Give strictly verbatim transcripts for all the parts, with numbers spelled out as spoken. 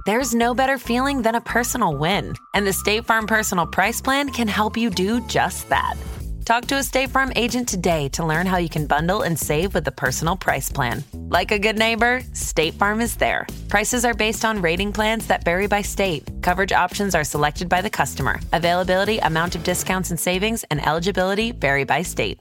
There's no better feeling than a personal win. And the State Farm Personal Price Plan can help you do just that. Talk to a State Farm agent today to learn how you can bundle and save with the Personal Price Plan. Like a good neighbor, State Farm is there. Prices are based on rating plans that vary by state. Coverage options are selected by the customer. Availability, amount of discounts and savings, and eligibility vary by state.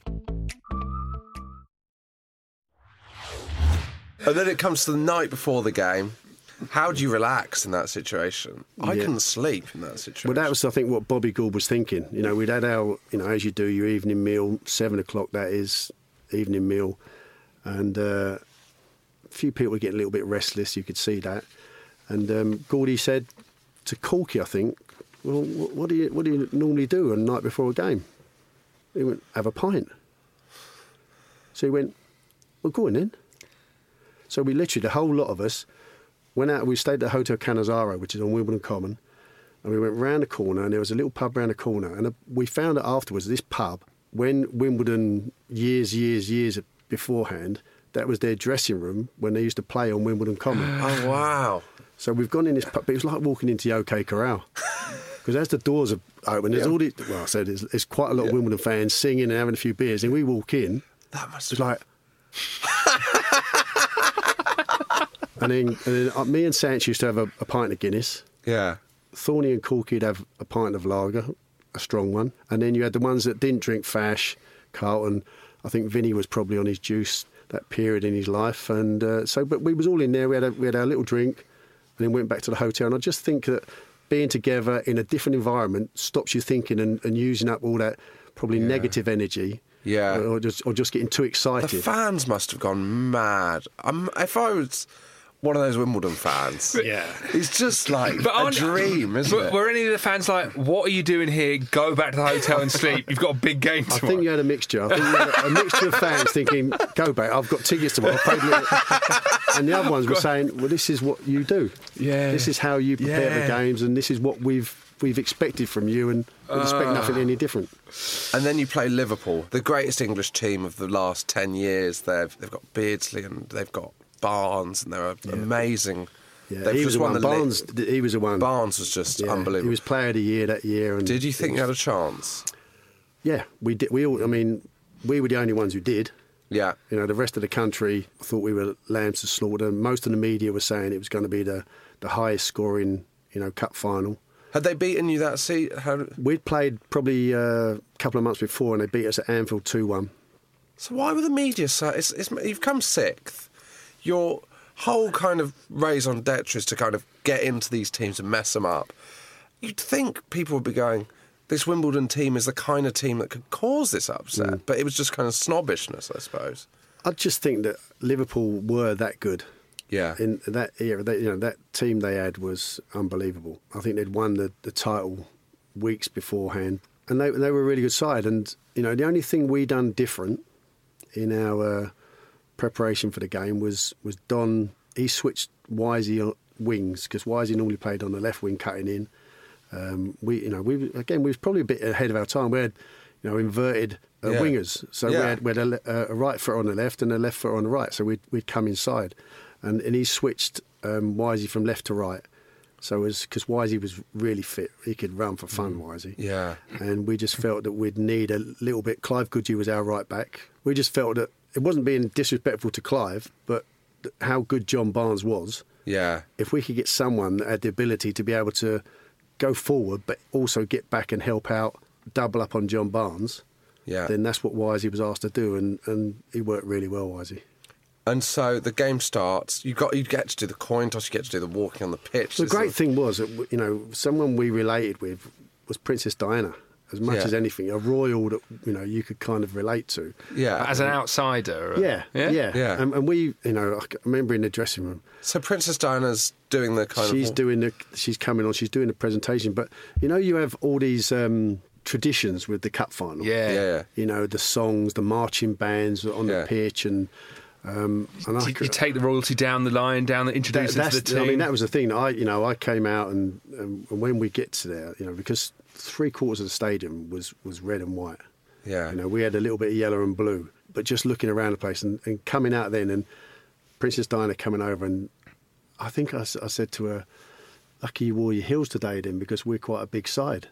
And then it comes to the night before the game. How do you relax in that situation? I Yeah. couldn't sleep in that situation. Well, that was, I think, what Bobby Gould was thinking. You know, we'd had our, you know, as you do, your evening meal, seven o'clock, that is, evening meal. And uh, a few people were getting a little bit restless, you could see that. And um, Gouldy said to Corky, I think, well, what, what do you what do you normally do on the night before a game? He went, have a pint. So he went, well, go on then. So we literally, the whole lot of us, went out. We stayed at the Hotel Canizaro, which is on Wimbledon Common, and we went round the corner, and there was a little pub round the corner, and we found out afterwards this pub, when Wimbledon years, years, years beforehand, that was their dressing room when they used to play on Wimbledon Common. Oh, wow. So we've gone in this pub, but it was like walking into the OK Corral. Because as the doors are open, there's Yeah. all these, well, I said there's, there's quite a lot of Yeah. Wimbledon fans singing and having a few beers, and we walk in, That must it's like... And then, and then uh, me and Sanch used to have a, a pint of Guinness. Yeah. Thorny and Corky'd have a pint of lager, a strong one. And then you had the ones that didn't drink Fash, Carlton. I think Vinny was probably on his juice that period in his life. And uh, so, but we was all in there. We had, a, we had our little drink and then went back to the hotel. And I just think that being together in a different environment stops you thinking and, and using up all that probably Yeah. negative energy. Yeah. Or just, or just getting too The excited. fans must have gone mad. Um, if I was one of those Wimbledon fans, Yeah. it's just like But a aren't- dream, isn't but it? Were any of the fans like, what are you doing here? Go back to the hotel and sleep. You've got a big game I tomorrow. think you had a mixture. I think you had a, a mixture of fans thinking, go back, I've got tickets tomorrow. I've paid me. And the other ones were saying, well, this is what you do. Yeah. This is how you prepare Yeah. the games, and this is what we've we've expected from you, and we expect nothing any different. And then you play Liverpool, the greatest English team of the last ten years. They've they've got Beardsley and they've got Barnes, and they're amazing. Yeah, They've he was just the won one. the Barnes, league. he was the one. Barnes was just Yeah, unbelievable. He was Player of the Year that year. And Did you think you had a chance? Yeah, we did. We all. I mean, we were the only ones who did. Yeah. You know, the rest of the country thought we were lambs to slaughter. Most of the media was saying it was going to be the the highest scoring, you know, cup final. Had they beaten you that seat? How... We'd played probably uh, a couple of months before, and they beat us at Anfield two one. So why were the media so... It's, it's, you've come sixth. Your whole kind of raison d'etre is to kind of get into these teams and mess them up. You'd think people would be going, this Wimbledon team is the kind of team that could cause this upset. Mm. But it was just kind of snobbishness, I suppose. I just think that Liverpool were that good. Yeah. In that era, they, you know, that team they had was unbelievable. I think they'd won the, the title weeks beforehand, and they they were a really good side. And you know, the only thing we done different in our uh, preparation for the game was was Don. He switched Wisey wings because Wisey normally played on the left wing, cutting in. Um, we, you know, we again we was probably a bit ahead of our time. We had, you know, inverted uh, Yeah. wingers, so Yeah. we had we had a, le- a right foot on the left and a left foot on the right. So we'd we'd come inside. And, and he switched um, Wisey from left to right. So it was because Wisey was really fit. He could run for fun, Wisey. Yeah. And we just felt that we'd need a little bit. Clive Goodhue was our right back. We just felt that it wasn't being disrespectful to Clive, but th- how good John Barnes was. Yeah. If we could get someone that had the ability to be able to go forward, but also get back and help out, double up on John Barnes, Yeah. then that's what Wisey was asked to do. And, and he worked really well, Wisey. And so the game starts. You got you get to do the coin toss. You get to do the walking on the pitch. The This great is- thing was that, you know, someone we related with was Princess Diana, as much Yeah. as anything, a royal that, you know, you could kind of relate to. Yeah. As an outsider. uh, Yeah, yeah. Yeah? Yeah. And, and we, you know, I remember in the dressing room, So Princess Diana's doing the kind she's of... doing the, she's coming on, she's doing the presentation. But, you know, you have all these um, traditions with the cup final. Yeah. Yeah, yeah. You know, the songs, the marching bands on Yeah. the pitch and... Um, and I You, you could- take the royalty down the line, down the That, introduce that's, to the team. I mean, that was the thing. I, you know, I came out and, and when we get to there, you know, because three quarters of the stadium was, was red and white. Yeah. You know, we had a little bit of yellow and blue, but just looking around the place and, and coming out then, and Princess Diana coming over, and I think I, s- I said to her, lucky you wore your heels today then, because we're quite a big side.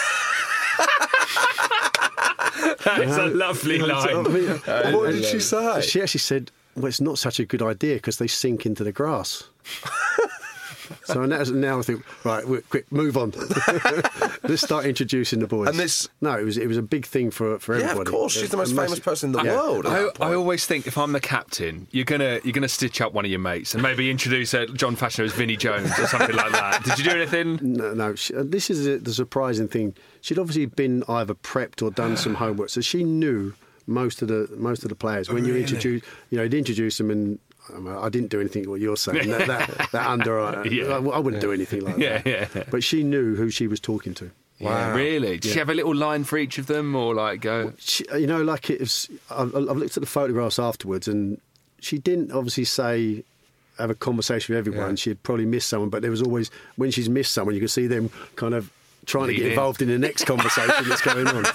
That's a lovely You know, line. I mean, and- What and did she say? She actually said, well, it's not such a good idea because they sink into the grass. So now, now I think, right, we're, quick, move on. Let's start introducing the boys. And this- no, it was it was a big thing for for Yeah, everybody. of course. She's the A most famous massive- person in the Yeah. world. at I, that point. I always think if I'm the captain, you're gonna you're gonna stitch up one of your mates and maybe introduce uh, John Fashanu as Vinnie Jones or something like that. Did you do anything? No, no. She, uh, this is the surprising thing. She'd obviously been either prepped or done some homework, so she knew most of the most of the players. When you Really? introduce, you know, you'd introduce them, and um, I didn't do anything what you're saying. that, that, that under, uh, Yeah. I, I wouldn't do anything like Yeah, that. yeah, yeah. But she knew who she was talking to. Yeah, really? Did she Yeah. have a little line for each of them, or like go? She, you know, like it was. I've, I've looked at the photographs afterwards, and she didn't obviously say have a conversation with everyone. Yeah. She'd probably missed someone, but there was always when she's missed someone, you could see them kind of trying to Lead get in. involved in the next conversation that's going on.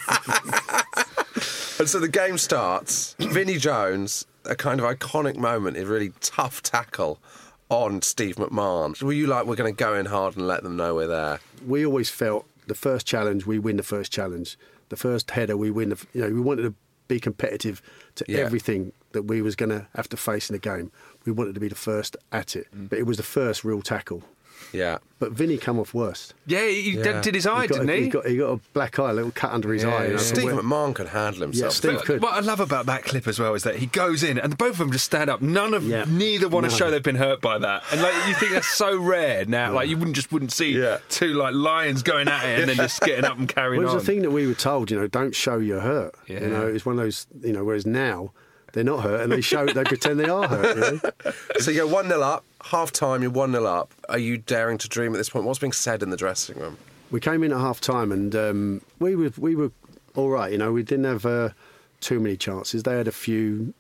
And so the game starts. Vinnie Jones, a kind of iconic moment, a really tough tackle on Steve McMahon. Were you like, we're going to go in hard and let them know we're there? We always felt the first challenge, we win the first challenge. The first header, we win. The, you know, we wanted to be competitive to Yeah. everything that we was going to have to face in the game. We wanted to be the first at it, but it was the first real tackle. Yeah. But Vinny come off worst. Yeah, he Yeah. did- did his eye, He got, didn't a, he? he, got, he got a black eye, a little cut under his Yeah, eye. You know, yeah. so Steve where- McMahon can handle himself. Yeah, Steve But could. what I love about that clip as well is that he goes in and both of them just stand up. None of Yeah. neither want to No. show they've been hurt by that, and like you think that's so rare now. Like you wouldn't just wouldn't see Yeah. two like lions going at it and then just getting up and carrying Well, it on. was the thing that we were told, you know, don't show you're hurt. Yeah. You know, it's one of those, you know, whereas now they're not hurt and they show, they pretend they are hurt. You know? So you're one nil up, half time, you're one nil up. Are you daring to dream at this point? What's being said in the dressing room? We came in at half time and um, we were we were all right. You know, we didn't have uh, too many chances. They had a few.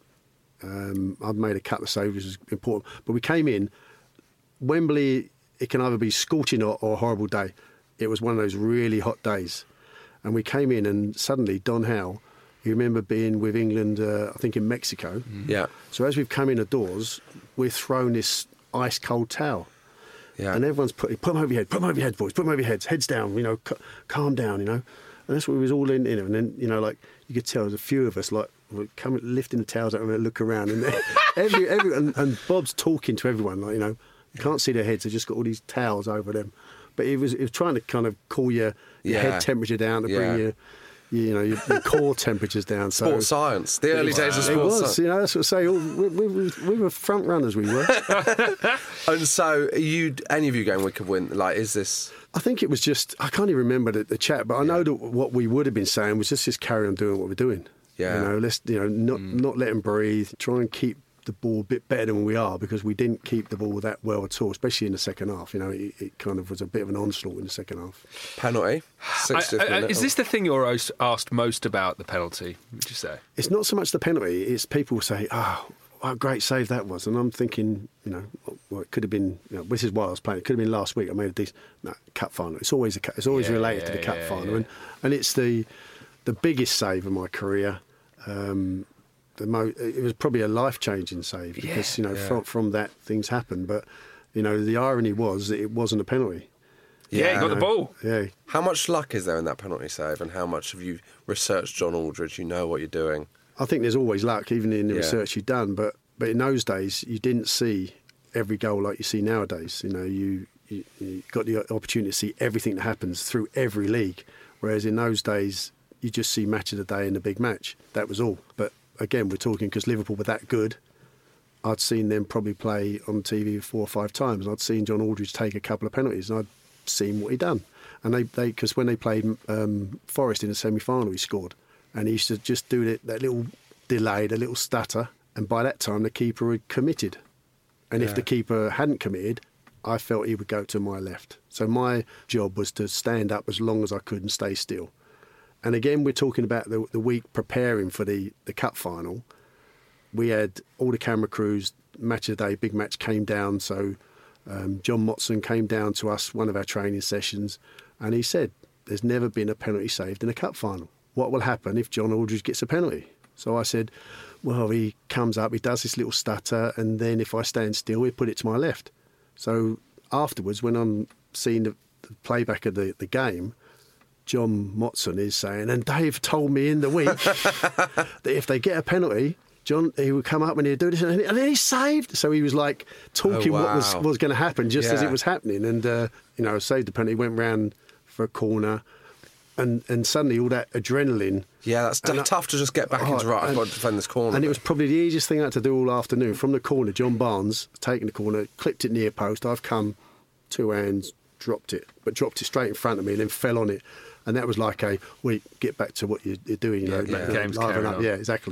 Um, I'd made a couple of saves, which was important. But we came in. Wembley, it can either be scorching hot or a horrible day. It was one of those really hot days, and we came in and suddenly Don Howe. You remember being with England, uh, I think in Mexico. Yeah. So as we've come in the doors, we're thrown this ice cold towel. Yeah. And everyone's put, put them over your head, put them over your head, boys, put them over your heads, heads down, you know, c- calm down, you know. And that's what we was all in, in. And then, you know, like, you could tell there's a few of us, like, we're coming, lifting the towels out and we look around. And every, every, and, and Bob's talking to everyone, like, you know, you can't see their heads, they've just got all these towels over them. But he was, he was trying to kind of cool your, your Yeah. head temperature down to Yeah. bring your, you know, your, your core temperatures down. So Sports science. The early days of it sports was, science. you know, that's what I say. all- We, we, we, we were front runners, we were. And so, are you any of you going, we could win? Like, is this? I think it was just, I can't even remember the, the chat, but I know that what we would have been saying was just, just carry on doing what we're doing. Yeah. You know, let's, you know, not, not let them breathe, try and keep the ball a bit better than we are, because we didn't keep the ball that well at all, especially in the second half. You know, it, it kind of was a bit of an onslaught in the second half. Penalty. I- sixtieth I- minute. is this the thing you're os- asked most about the penalty? Would you say? It's not so much the penalty, it's people say, oh, what a great save that was. And I'm thinking, you know, well, it could have been, you know, this is why I was playing. It could have been last week. I made a decent no, cup final. It's always a, cu- it's always Yeah, related yeah, to the cup yeah, final. yeah. And, and it's the the biggest save of my career. Um, the mo- it was probably a life-changing save because, Yeah, you know, yeah. from, from that things happened. But, you know, the irony was that it wasn't a penalty. Yeah, you got the ball. Yeah. How much luck is there in that penalty save, and how much have you researched John Aldridge? You know what you're doing. I think there's always luck, even in the Yeah. research you've done. But but in those days, you didn't see every goal like you see nowadays. You know, you you, you got the opportunity to see everything that happens through every league, whereas in those days you just see match of the day and the big match. That was all. But again, we're talking because Liverpool were that good. I'd seen them probably play on T V four or five times. I'd seen John Aldridge take a couple of penalties, and I'd seen what he'd done. And they they because when they played um, Forest in the semi-final, he scored, and he used to just do that, that little delay, the little stutter, and by that time the keeper had committed. And Yeah. if the keeper hadn't committed, I felt he would go to my left. So my job was to stand up as long as I could and stay still. And again, we're talking about the, the week preparing for the, the cup final. We had all the camera crews, match of the day, big match came down. So um, John Motson came down to us, one of our training sessions, and he said, there's never been a penalty saved in a cup final. What will happen if John Aldridge gets a penalty? So I said, well, he comes up, he does this little stutter, and then if I stand still, he put it to my left. So afterwards, when I'm seeing the, the playback of the, the game, John Motson is saying, and Dave told me in the week that if they get a penalty, John, he would come up and he'd do this, and then he saved. So he was like talking oh, wow. what was, was going to happen just yeah. as it was happening. And, uh, you know, saved the penalty, went round for a corner, and, and suddenly all that adrenaline. Yeah, that's t- tough to just get back oh, into right. I've and, got to defend this corner. And it was probably the easiest thing I had to do all afternoon. From the corner, John Barnes, taking the corner, clipped it near post. I've come two hands, dropped it, but dropped it straight in front of me and then fell on it. And that was like a, wait, get back to what you're, you're doing. You know, yeah, like, game's liven carrying up. on. Yeah, exactly.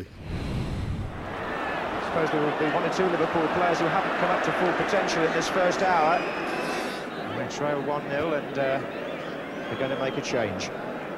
I suppose there will be one or two Liverpool players who haven't come up to full potential in this first hour. They trail one nil and uh, they're going to make a change.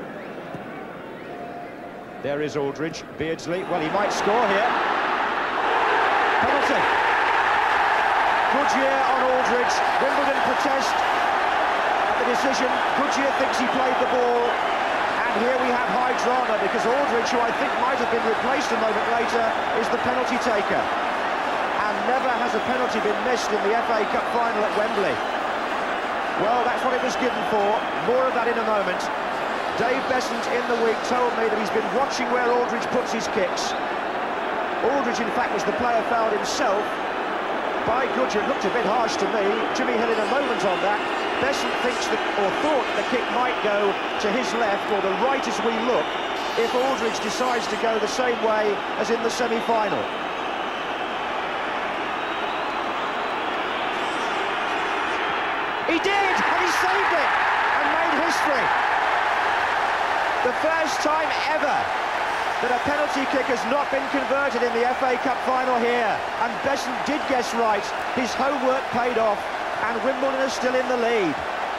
There is Aldridge, Beardsley. Well, he might score here. Penalty. Goodyear on Aldridge. Wimbledon protest at the decision. Goodyear thinks he played the ball. And here we have high drama because Aldridge, who I think might have been replaced a moment later, is the penalty taker. And never has a penalty been missed in the F A Cup final at Wembley. Well, that's what it was given for. More of that in a moment. Dave Besant in the week told me that he's been watching where Aldridge puts his kicks. Aldridge, in fact, was the player fouled himself by Goodyear. It looked a bit harsh to me. Jimmy Hill in a moment on that. Besant thinks that, or thought the kick might go to his left or the right as we look if Aldridge decides to go the same way as in the semi-final. He did, and he saved it and made history. The first time ever that a penalty kick has not been converted in the F A Cup final here. And Besant did guess right. His homework paid off, and Wimbledon are still in the lead.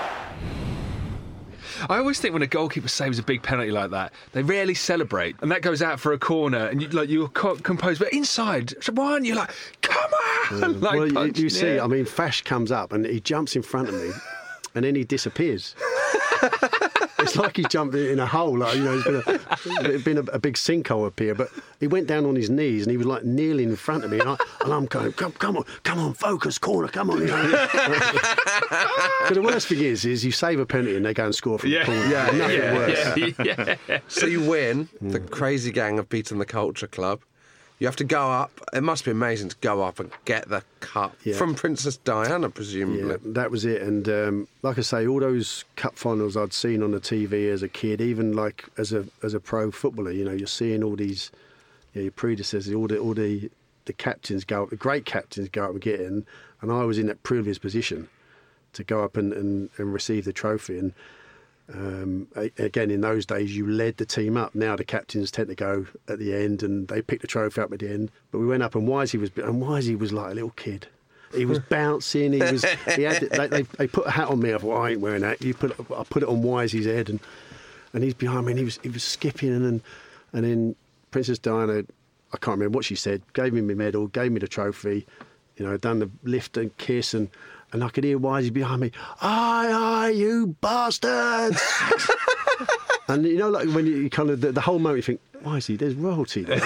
I always think when a goalkeeper saves a big penalty like that, they rarely celebrate, and that goes out for a corner, and you, like you're co- composed, but inside, one, you're like, come on! Yeah. like well, you, punch, you see, yeah. I mean, Fash comes up and he jumps in front of me, and then he disappears. It's like he jumped in a hole, like, you know, there's been, a, there's been a, a big sinkhole up here. But he went down on his knees and he was like kneeling in front of me, and, I, and I'm going, come, come on, come on, focus, corner, come on. You know? So the worst thing is, is you save a penalty and they go and score from Yeah. the corner. Yeah, Nothing yeah, worse. yeah, yeah. So you win. The crazy gang have beaten the Culture Club. You have to go up. It must be amazing to go up and get the cup Yeah. from Princess Diana, presumably. Yeah, that was it. And um, like I say, all those cup finals I'd seen on the T V as a kid, even like as a as a pro footballer, you know, you're seeing all these, you know, your predecessors, all the all the, the captains go up, the great captains go up and get in, and I was in that privileged position to go up and, and, and receive the trophy. And um, again, in those days, you led the team up. Now the captains tend to go at the end, and they pick the trophy up at the end. But we went up, and Wisey was and Wisey was like a little kid. He was bouncing. He was. He had. They, they, they put a hat on me. I thought, I ain't wearing that. You put. I put it on Wisey's head, and and he's behind me. And he was. He was skipping, and then, and then Princess Diana, I can't remember what she said. Gave me my medal. Gave me the trophy. You know, done the lift and kiss, and and I could hear Wisey behind me. Aye, aye, you bastards! And you know, like when you, you kind of the, the whole moment, you think, Wisey, there's royalty there.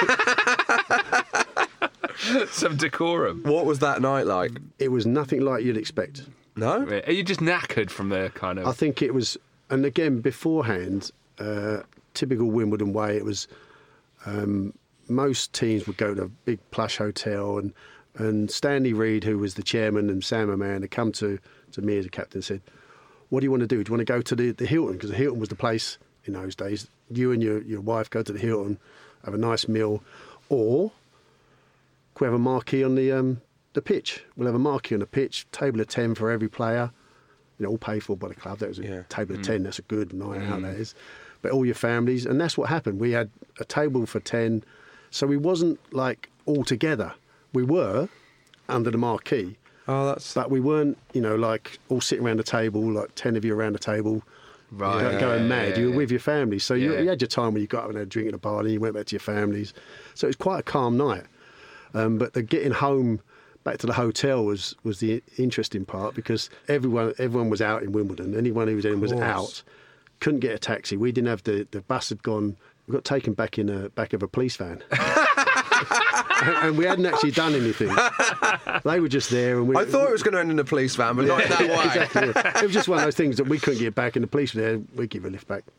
Some decorum. What was that night like? It was nothing like you'd expect. No? Are you just knackered from the kind of... I think it was, and again, beforehand, uh, typical Wimbledon way, it was um, most teams would go to a big plush hotel, and, and Stanley Reid, who was the chairman, and Sam O'Mahon had come to, to me as a captain and said, what do you want to do? Do you want to go to the, the Hilton? Because the Hilton was the place in those days. You and your, your wife go to the Hilton, have a nice meal, or can we have a marquee on the um, the pitch? We'll have a marquee on the pitch, table of ten for every player. You know, all paid for by the club. That was a Yeah. table of Mm. ten. That's a good night out, that is. But all your families, and that's what happened. We had a table for ten, so we wasn't like all together. We were under the marquee, Oh, that's... but we weren't, you know, like all sitting around the table, like ten of you around the table, Right. go- going Yeah, mad. yeah, you were yeah. with your families, so you, Yeah. you had your time where you got up and had a drink at a bar, and you went back to your families. So it was quite a calm night. Um, but the getting home back to the hotel was, was the interesting part, because everyone everyone was out in Wimbledon. Anyone who was in was course. out. Couldn't get a taxi. We didn't have the the bus had gone. We got taken back in a back of a police van. and we hadn't actually done anything. They were just there, and we. I thought it was going to end in a police van, but not in that way. Exactly. Yeah. It was just one of those things that we couldn't get back, and the police were there. We'd give a lift back.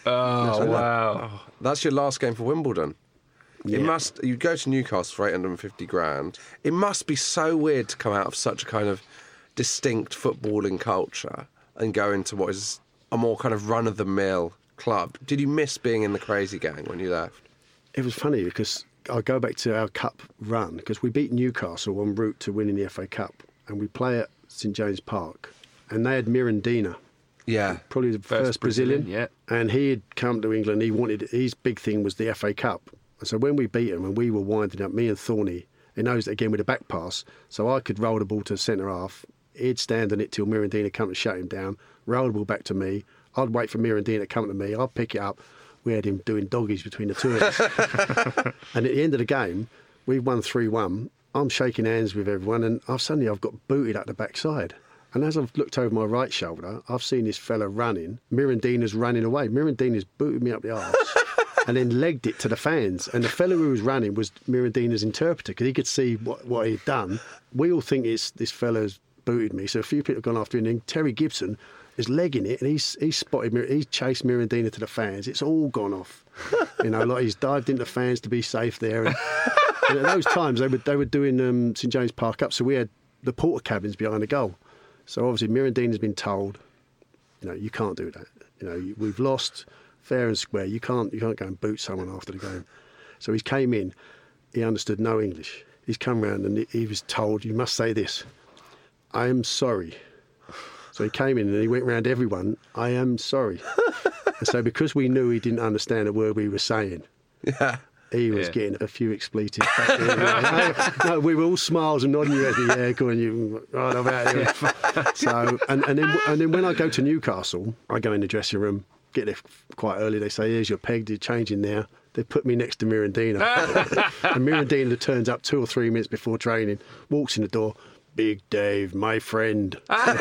Oh, wow. Oh, that's your last game for Wimbledon. Yeah. It must. You go to Newcastle for eight hundred fifty grand. It must be so weird to come out of such a kind of distinct footballing culture and go into what is a more kind of run-of-the-mill club. Did you miss being in the crazy gang when you left? It was funny because I go back to our cup run because we beat Newcastle en route to winning the F A Cup, and we play at St James Park, and they had Mirandina. Yeah. Probably the first, First Brazilian. Brazilian, yeah. And he had come to England. He wanted, his big thing was the F A Cup. And so when we beat him and we were winding up, me and Thorny, he knows that again with a back pass, so I could roll the ball to centre half. He'd stand on it till Mirandina come to shut him down, roll the ball back to me. I'd wait for Mirandina to come to me. I'd pick it up. We had him doing doggies between the two of us. And at the end of the game, we won three one. I'm shaking hands with everyone, and I've suddenly I've got booted at the backside. And as I've looked over my right shoulder, I've seen this fella running. Mirandina's running away. Mirandina's booted me up the arse and then legged it to the fans. And the fella who was running was Mirandina's interpreter because he could see what, what he'd done. We all think it's this fella's booted me. So a few people have gone after him. And then Terry Gibson is legging it, and he's he's spotted Mir- he's chased Mirandina to the fans. It's all gone off. You know, like he's dived into the fans to be safe there. And, and at those times, they were, they were doing um, St James Park up. So we had the porter cabins behind the goal. So obviously Mirandina's been told, you know, you can't do that. You know, we've lost fair and square. You can't, you can't go and boot someone after the game. So he came in. He understood no English. He's come round and he was told, you must say this, I am sorry. So he came in and he went round everyone, I am sorry. And so because we knew he didn't understand a word we were saying, Yeah. he was Yeah. getting a few expletives back there. no, no, we were all smiles and nodding your head. Yeah, go on, you right about here. So, and, and then and then when I go to Newcastle, I go in the dressing room, get there quite early. They say, "Here's your peg. You're changing now." They put me next to Mirandina, and Mirandina turns up two or three minutes before training, walks in the door. Big Dave, my friend.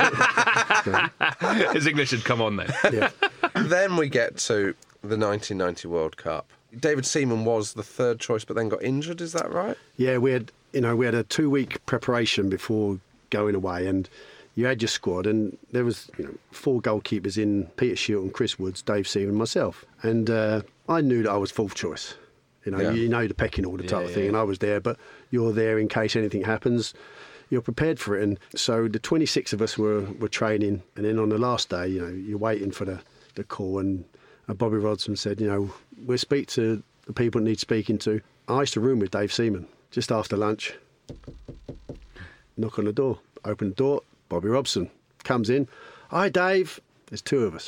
His English had come on then. Yeah. Then we get to the nineteen ninety World Cup. David Seaman was the third choice, but then got injured. Is that right? Yeah, we had, you know, we had a two-week preparation before going away, and you had your squad, and there was, you know, four goalkeepers in: Peter Shilton, Chris Woods, Dave Seaman, myself. And uh, I knew that I was fourth choice. You know, Yeah. you know the pecking order type Yeah, of thing, yeah. and I was there, but you're there in case anything happens. You're prepared for it. And so the twenty-six of us were, were training, and then on the last day, you know, you're waiting for the, the call, and uh, Bobby Robson said, you know, we'll speak to the people that need speaking to. I used to room with Dave Seaman just after lunch. Knock on the door, open the door, Bobby Robson comes in. Hi, Dave. There's two of us.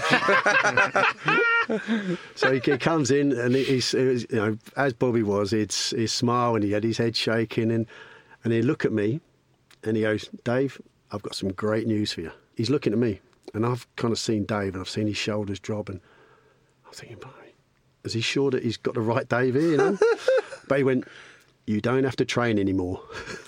So he, he comes in, and he's, he's, you know, as Bobby was, he'd, he'd smile and he had his head shaking, and, and he'd look at me and he goes, Dave, I've got some great news for you. He's looking at me, and I've kind of seen Dave, and I've seen his shoulders drop, and I'm thinking, is he sure that he's got the right Dave here, you know? But he went, you don't have to train anymore.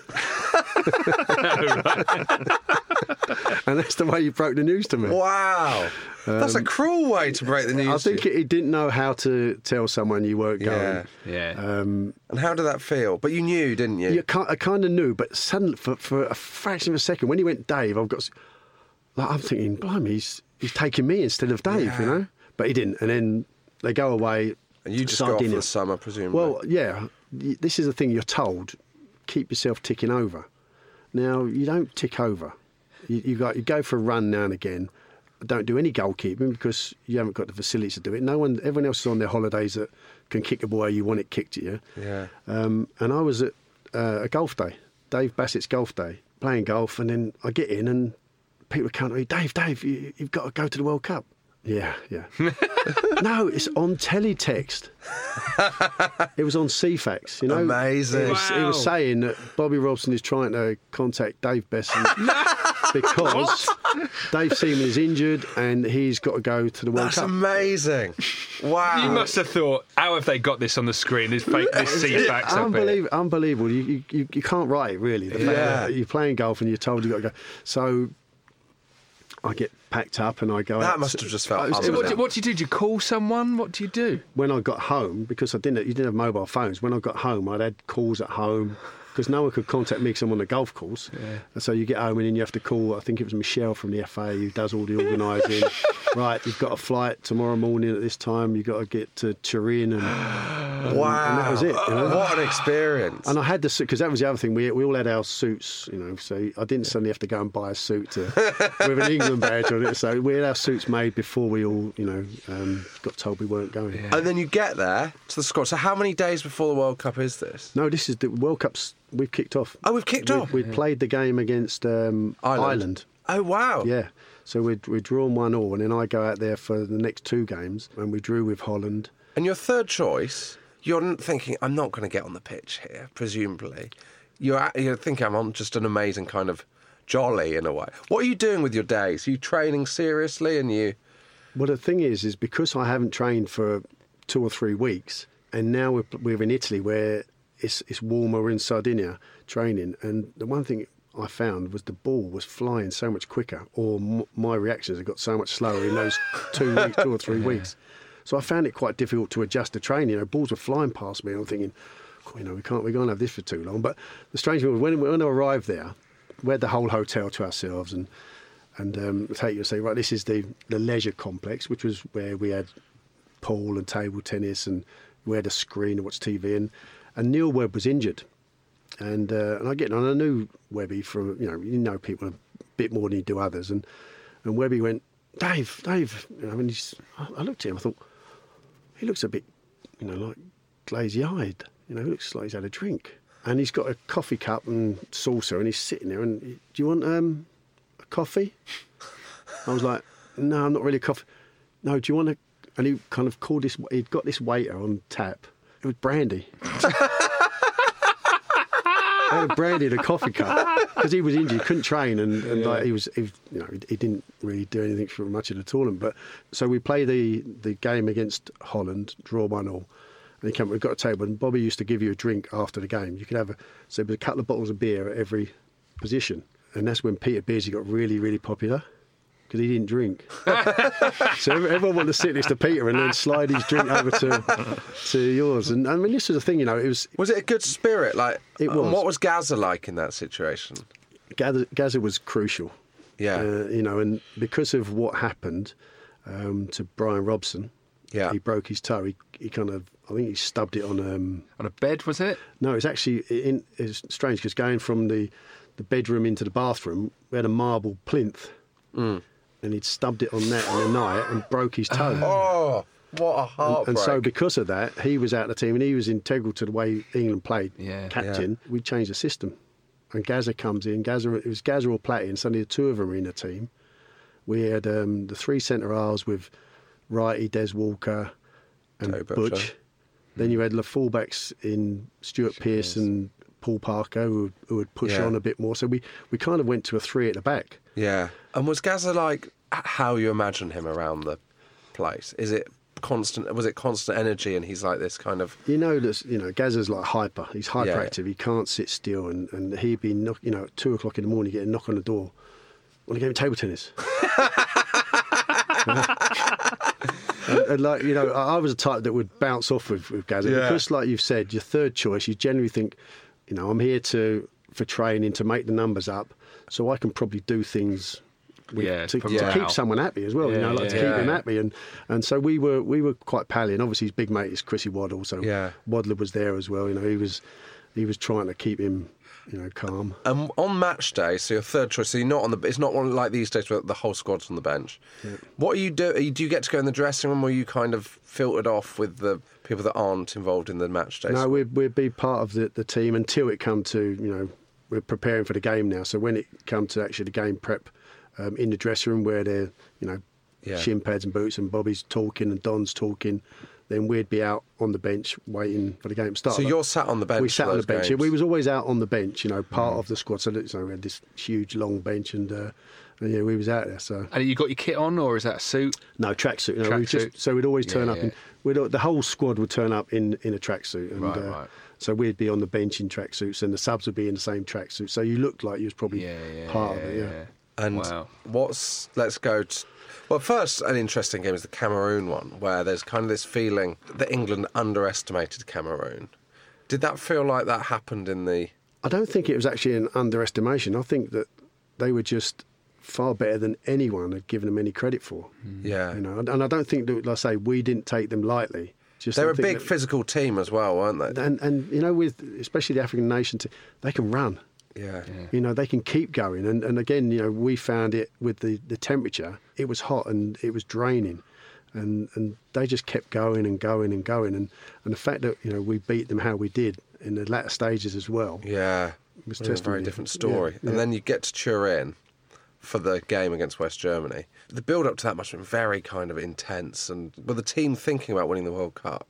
And that's the way you broke the news to me. Wow. That's a cruel way to break the news. I think to you. he didn't know how to tell someone you weren't going. Yeah. Yeah. Um, And how did that feel? But you knew, didn't you? you can't, I kind of knew, but suddenly, for, for a fraction of a second, when he went Dave, I've got, s- like, I'm thinking, blimey, he's, he's taking me instead of Dave, Yeah. you know? But he didn't. And then they go away. And you just go off for Sardinia. the summer, presumably. Well, yeah, y- this is the thing you're told, keep yourself ticking over. Now, you don't tick over. You, you, got, you go for a run now and again. Don't do any goalkeeping because you haven't got the facilities to do it. No one, everyone else is on their holidays that can kick a ball how you want it kicked at you. Yeah. Um, and I was at uh, a golf day, Dave Bassett's golf day, playing golf, and then I get in and people come to me, Dave, Dave, you, you've got to go to the World Cup. Yeah, yeah. No, it's on teletext. It was on C FAX, you know. Amazing. It was, it was Wow. saying that Bobby Robson is trying to contact Dave Besson because Dave Seaman is injured and he's got to go to the World That's Cup. amazing. Wow. You must have thought, how have they got this on the screen? This fake, this C FAX up here. Unbelievable, unbelievable. You, you, you can't write it, really. The fact Yeah. that you're playing golf and you're told you've got to go. So I get packed up and I go That out. must have just felt It was- So it what, was- do, what do you do? Do you call someone? What do you do? when I got home, because I didn't, you didn't have mobile phones. When I got home, I'd had calls at home because no one could contact me because I'm on the golf course. Yeah. And so you get home and then you have to call. I think it was Michelle from the F A who does all the organising. Right, you've got a flight tomorrow morning at this time. You've got to get to Turin, and, and, Wow. and that was it. You know? What an experience. And I had the suit because that was the other thing. We we all had our suits, you know. So I didn't suddenly have to go and buy a suit to, with an England badge on it. So we had our suits made before we all, you know, um, got told we weren't going. And then you get there to the squad. So how many days before the World Cup is this? No, this is the World Cup's. We've kicked off. Oh, we've kicked we, off. We'd played the game against um, Ireland. Ireland. Oh, wow. Yeah. So we'd, we'd drawn one all, and then I go out there for the next two games, and we drew with Holland. And your third choice, you're n- thinking, I'm not going to get on the pitch here, presumably. You're, a- you're thinking I'm on just an amazing kind of jolly in a way. What are you doing with your days? Are you training seriously and you... Well, the thing is, is because I haven't trained for two or three weeks, and now we're, we're in Italy where it's, it's warmer, we're in Sardinia training, and the one thing I found was the ball was flying so much quicker, or m- my reactions had got so much slower in those two weeks, two or three yeah. weeks. So I found it quite difficult to adjust to training. You know, balls were flying past me, and I'm thinking, oh, you know, we can't, we can't have this for too long. But the strange thing was when, when I arrived there, we had the whole hotel to ourselves, and and um, take you and say, right, this is the the leisure complex, which was where we had pool and table tennis, and we had a screen to watch T V, and and Neil Webb was injured. And uh, and I get on. I knew Webby from, you know, you know people a bit more than you do others. And and Webby went, Dave, Dave. You know, and he's, I, I looked at him. I thought, he looks a bit, you know, like glazy-eyed. You know, he looks like he's had a drink. And he's got a coffee cup and saucer, and he's sitting there. And do you want um, a coffee? I was like, no, I'm not really a coffee. No, do you want a? And he kind of called this. He'd got this waiter on tap. It was brandy. I had a brandy in a coffee cup because he was injured, he couldn't train, and, and yeah. like he was, he, you know, he didn't really do anything for much of the tournament. But so we play the, the game against Holland, draw one all, and he came. We got a table, and Bobby used to give you a drink after the game. You could have a so there was a couple of bottles of beer at every position, and that's when Peter Beardsley got really, really popular. Because he didn't drink. So everyone wanted to sit next to Peter and then slide his drink over to to yours. And I mean, this was the thing, you know, it was... Was it a good spirit? Like, it was. And what was Gazza like in that situation? Gazza, Gazza was crucial. Yeah. Uh, you know, and because of what happened um, to Brian Robson, yeah. he broke his toe. He, he kind of, I think he stubbed it on... Um, on a bed, was it? No, it's actually, in, it's strange, because going from the, the bedroom into the bathroom, we had a marble plinth. Mm. And he'd stubbed it on that in the night and broke his toe. Oh, what a heartbreak. And, and so because of that, he was out of the team, and he was integral to the way England played, yeah, captain. Yeah. We changed the system. And Gazza comes in. Gazza, it was Gazza or Platty, and suddenly the two of them were in the team. We had um, the three centre-halves with Wrighty, Des Walker and Joe Butch. Butcher. Then you had the fullbacks in Stuart Pearce and Paul Parker, who, who would push yeah. on a bit more. So we, we kind of went to a three at the back. Yeah. And was Gazza like how you imagine him around the place? Is it constant? Was it constant energy, and he's like this kind of? You know, this, you know, Gazza's like hyper. He's hyperactive. Yeah. He can't sit still, and, and he'd be knock, you know, at two o'clock in the morning, get a knock on the door. Want to game of table tennis? and, and like you know, I, I was a type that would bounce off with, with Gazza yeah. because, like you've said, your third choice, you generally think, you know, I'm here to for training to make the numbers up, so I can probably do things. With, yeah, to, to yeah. keep someone happy as well, yeah, you know, like yeah, to keep yeah. him happy, and and so we were we were quite pally, and obviously his big mate is Chrissy Waddle, so yeah. Waddler was there as well. You know, he was he was trying to keep him, you know, calm. Um, on match day, so your third choice, so you're not on the. It's not one like these days where the whole squad's on the bench. Yeah. What are you do? Are you, do you get to go in the dressing room, or are you kind of filtered off with the people that aren't involved in the match day? No, we'd we'd be part of the, the team until it come to, you know, we're preparing for the game now. So when it come to actually the game prep. Um, in the dressing room where they're, you know, yeah. shin pads and boots, and Bobby's talking and Don's talking, then we'd be out on the bench waiting for the game to start. So like, you're sat on the bench. We sat on the bench. Games. We was always out on the bench, you know, part mm. of the squad. So, so we had this huge long bench, and, uh, and yeah, we was out there. So and you got your kit on, or is that a suit? No, tracksuit. You know, track we just so we'd always turn yeah, up yeah. in. We'd, the whole squad would turn up in, in a tracksuit, and right, uh, right. so we'd be on the bench in tracksuits, and the subs would be in the same tracksuit. So you looked like you was probably yeah, yeah, part yeah, of it. Yeah. yeah. And Wow. what's let's go to well, first an interesting game is the Cameroon one, where there's kind of this feeling that England underestimated Cameroon. Did that feel like that happened in the? I don't think it was actually an underestimation. I think that they were just far better than anyone had given them any credit for. Yeah, You know, and I don't think that, like I say, we didn't take them lightly. Just they I were a think big that- physical team as well, weren't they? and and you know, with especially the African nations, they can run. Yeah. You know, they can keep going. And, and again, you know, we found it with the, the temperature. It was hot and it was draining. And and they just kept going and going and going. And, and the fact that, you know, we beat them how we did in the latter stages as well. Yeah, It was it was a very testimony. different story. Yeah, And yeah. then you get to Turin for the game against West Germany. The build-up to that must have been very kind of intense. And were the team thinking about winning the World Cup?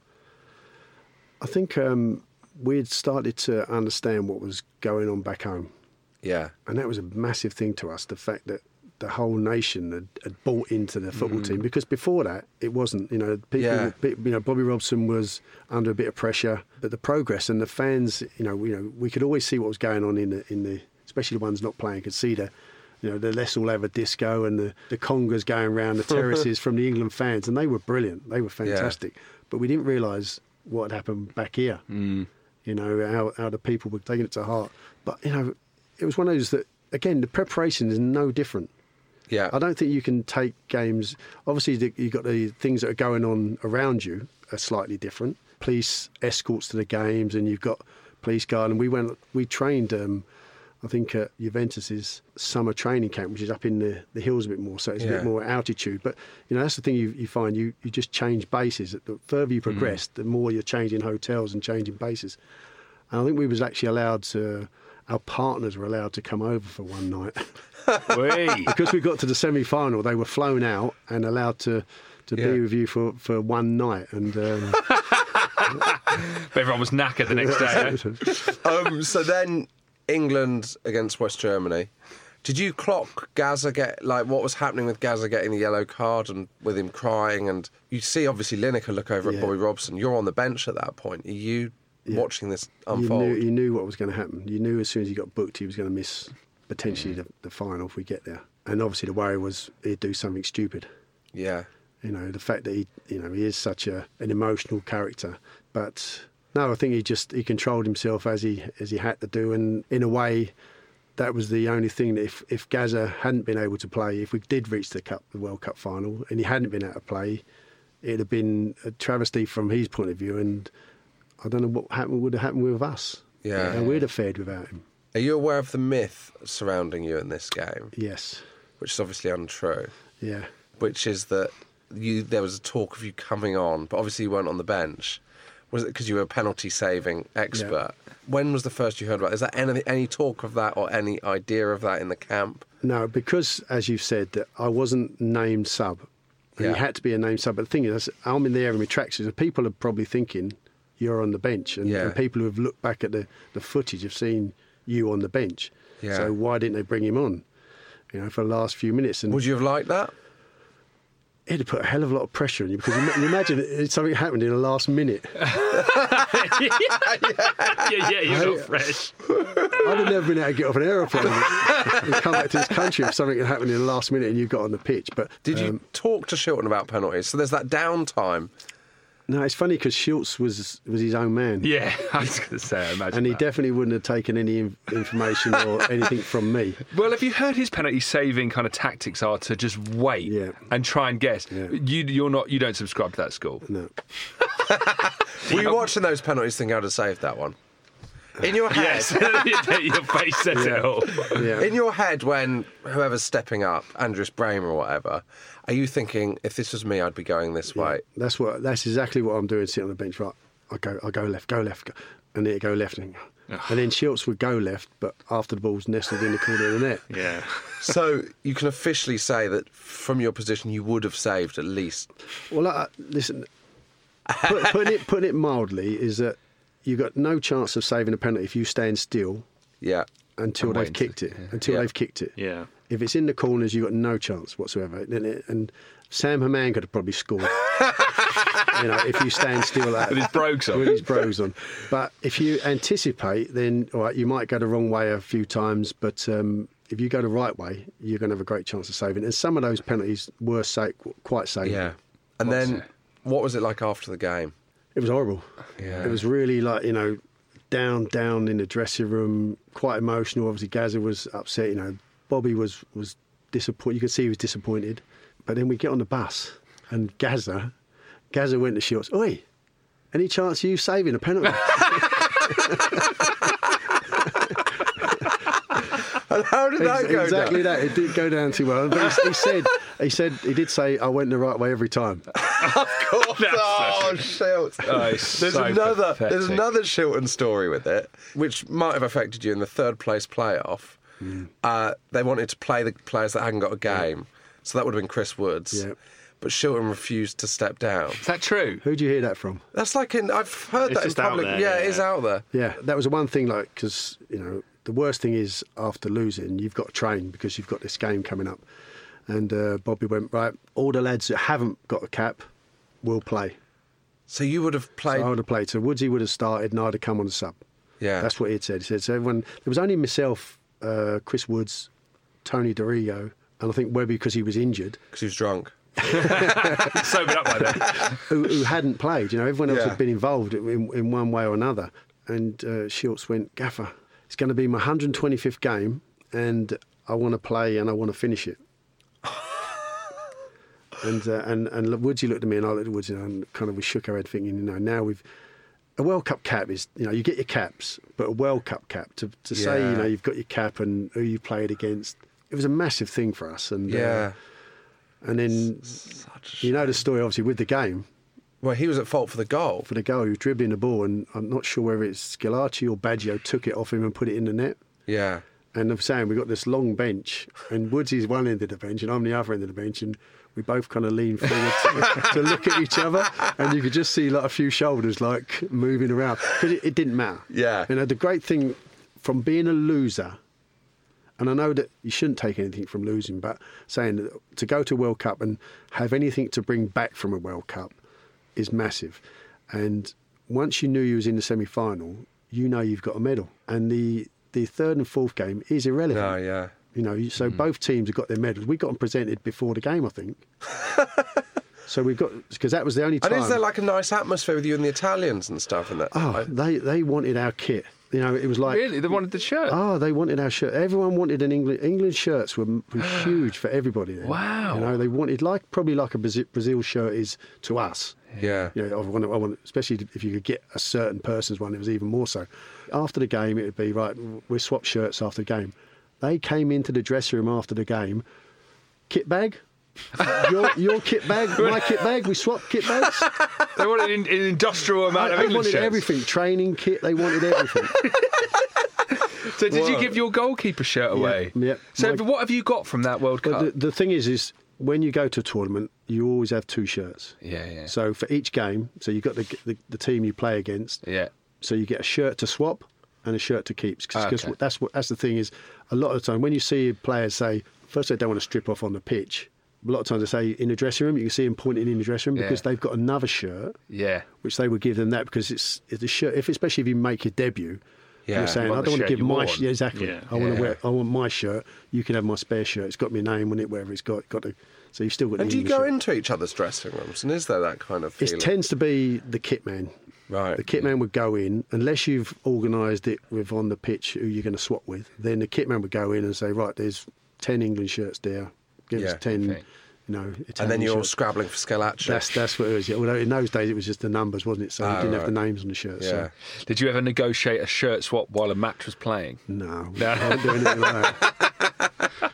I think um, we'd started to understand what was going on back home. Yeah, And that was a massive thing to us, the fact that the whole nation had, had bought into the football team. Because before that, it wasn't. You know, people, Yeah. you know, Bobby Robson was under a bit of pressure. But the progress and the fans, you know, you know, we could always see what was going on in the, in the especially the ones not playing, could see the, you know, the Let's All Have a Disco and the, the congas going around the terraces from the England fans. And they were brilliant. They were fantastic. But we didn't realise what had happened back here. Mm. You know, how, how the people were taking it to heart. But, you know, it was one of those that, again, the preparation is no different. yeah. I don't think you can take games. Obviously, the, you've got the things that are going on around you are slightly different. Police escorts to the games, and you've got police guard. And we went, we trained, um, I think, at Juventus's summer training camp, which is up in the, the hills a bit more, so it's a Yeah. bit more altitude. But you know, that's the thing you, you find. You you just change bases. The further you progress, the more you're changing hotels and changing bases. And I think we was actually allowed to. Our partners were allowed to come over for one night. Wait. Because we got to the semi-final, they were flown out and allowed to, to Yeah. be with you for, for one night. And um, But everyone was knackered the next day. eh? um, so then England against West Germany. Did you clock Gaza get like what was happening with Gaza getting the yellow card and with him crying? And you see obviously Lineker look over at Yeah. Bobby Robson. You're on the bench at that point. Are you Yeah. watching this you unfold? knew, you knew what was going to happen. You knew as soon as he got booked, he was going to miss potentially the, the final if we get there. And obviously the worry was he'd do something stupid. Yeah, You know, the fact that he, you know, he is such a an emotional character. But no, I think he just he controlled himself as he as he had to do, and in a way, that was the only thing that if if Gaza hadn't been able to play, if we did reach the cup, the World Cup final, and he hadn't been able to play, it'd have been a travesty from his point of view, and I don't know what happened would have happened with us. Yeah. and we'd have fared without him. are you aware of the myth surrounding you in this game, Yes, which is obviously untrue? yeah. Which is that you there was a talk of you coming on, but obviously you weren't on the bench. Was it because you were a penalty saving expert? When was the first you heard about it? Is there any, any talk of that or any idea of that in the camp? No, because as you've said, that I wasn't named sub. And Yeah. you had to be a named sub. But the thing is, I'm in there in my tracksuit, so people are probably thinking you're on the bench, and, Yeah. and people who have looked back at the, the footage have seen you on the bench. Yeah. So why didn't they bring him on? You know, for the last few minutes, and Would you have liked that? it'd have put a hell of a lot of pressure on you because you, you imagine it, something happened in the last minute. yeah, yeah, you're not fresh. I'd have never been able to get off an aeroplane and come back to this country if something had happened in the last minute and you got on the pitch. But Did you um, talk to Shilton about penalties? So there's that downtime. no, it's funny because Schultz was was his own man. Yeah, I was going to say, I imagine And he that. definitely wouldn't have taken any in- information or anything from me. Well, have you heard his penalty saving kind of tactics are to just wait Yeah. and try and guess? Yeah. You, you're not, you don't subscribe to that school. No. Were you watching those penalties thinking I'd have saved that one? In your head, Yes, your face says it all. Yeah. in your head, when whoever's stepping up, Andres Brahim or whatever, are you thinking if this was me, I'd be going this way? That's what. That's exactly what I'm doing. Sitting on the bench, right? I go. I go left. Go left. Go, and then it go left, and, and then Schultz would go left, but after the ball's nestled in the corner of the net. Yeah. So you can officially say that from your position, you would have saved at least. Well, uh, listen. Put, putting it putting it mildly is that you've got no chance of saving a penalty if you stand still Yeah. until And they've wait kicked to- it. Until Yeah. they've kicked it. Yeah. If it's in the corners, you've got no chance whatsoever. And, it- and Sam Haman could have probably scored. You know, if you stand still like With his brogues on. with his brogues on. But if you anticipate, then all right, you might go the wrong way a few times. But um, if you go the right way, you're going to have a great chance of saving. And some of those penalties were sa- quite safe. Yeah. And What's then, it? what was it like after the game? It was horrible. Yeah. It was really like, you know, down, down in the dressing room, quite emotional. Obviously, Gazza was upset. You know, Bobby was was disappointed. You could see he was disappointed. But then we get on the bus, and Gazza, Gazza went to Shields. Oi, any chance of you saving a penalty? And how did that go exactly down? that. It didn't go down too well. But he, he said, he said, he did say, I went the right way every time. Of course. Oh, Shilton. Oh, it's there's so another. pathetic. There's another Shilton story with it, which might have affected you in the third place playoff. Mm. Uh, they wanted to play the players that hadn't got a game, so that would have been Chris Woods. Yeah. But Shilton refused to step down. Is that true? Who'd you hear that from? That's like in. I've heard It's that in just out public. there, yeah, it yeah. is out there. Yeah, that was the one thing, like, because, you know, the worst thing is after losing, you've got to train because you've got this game coming up. And uh, Bobby went, right, all the lads that haven't got a cap will play. So you would have played. So I would have played. So Woodsy would have started and I'd have come on the sub. Yeah. That's what he had said. He said, so everyone, there was only myself, uh, Chris Woods, Tony DiRio, and I think Webby because he was injured, Because he was drunk. Sobered up by then. who, who hadn't played. You know, everyone else Yeah. had been involved in, in one way or another. And uh, Schultz went, Gaffer, it's going to be my one hundred twenty-fifth game and I want to play and I want to finish it. and, uh, and and Woodsy looked at me and I looked at Woodsy and kind of we shook our head thinking, you know, now we've... A World Cup cap is, you know, you get your caps, but a World Cup cap, to, to say, Yeah. you know, you've got your cap and who you played against, it was a massive thing for us. And Yeah. Uh, and then, Such a you know the shame. story, obviously, with the game. Well, he was at fault for the goal. For the goal, he was dribbling the ball, and I'm not sure whether it's Schillaci or Baggio took it off him and put it in the net. Yeah. And I'm saying we've got this long bench, and Woodsy's one end of the bench, and I'm the other end of the bench, and we both kind of lean forward to, to look at each other, and you could just see like a few shoulders like moving around because it, it didn't matter. Yeah. You know, the great thing from being a loser, and I know that you shouldn't take anything from losing, but saying that to go to a World Cup and have anything to bring back from a World Cup is massive. And once you knew you was in the semi-final, you know you've got a medal, and the the third and fourth game is irrelevant. No, yeah. You know, so both teams have got their medals. We got them presented before the game, I think. So we've got, because that was the only time. And is there like a nice atmosphere with you and the Italians and stuff in that? Oh, they they wanted our kit. You know, it was like. Really? They wanted the shirt? Oh, they wanted our shirt. Everyone wanted an England. England shirts were, were huge for everybody there. Wow. You know, they wanted like probably like a Brazil, Brazil shirt is to us. Yeah. You know, I want, I want, especially if you could get a certain person's one, it was even more so. After the game, it would be right. We swap shirts after the game. They came into the dressing room after the game. Kit bag. your, your kit bag, my kit bag. We swapped kit bags. They wanted an, an industrial amount of They England wanted shirts. everything. Training kit. They wanted everything. So did you Whoa. give your goalkeeper shirt away? yeah. So My- what have you got from that World Cup? But the, the thing is, is when you go to a tournament, you always have two shirts. Yeah, yeah. So for each game, so you've got the, the the team you play against. Yeah. So you get a shirt to swap and a shirt to keep. Because Okay. that's what that's the thing is, a lot of the time when you see players say, first they don't want to strip off on the pitch. A lot of times they say in the dressing room, you can see them pointing in the dressing room because Yeah. they've got another shirt, Yeah. which they would give them that because it's it's a shirt. If especially if you make your debut. Yeah. You're saying, You I want don't the want to shirt give you my worn. shirt. Yeah, exactly. Yeah. I want Yeah. to wear. I want my shirt. You can have my spare shirt. It's got my name on it, whatever it's got. Got to. So you've still got. And the do you English go shirt. into each other's dressing rooms? And is there that kind of It feeling? tends to be the kit man. Right. The kit man would go in, unless you've organised it with on the pitch who you're going to swap with, then the kit man would go in and say, right, there's ten England shirts there, give Yeah. us ten, Okay. you know, Italian and then you're shirts. scrabbling for Schillaci. That's, that's what it was. Yeah. Although in those days it was just the numbers, wasn't it? So Ah, you didn't have the right. names on the shirts. Yeah. So. Did you ever negotiate a shirt swap while a match was playing? No, I don't do anything like that.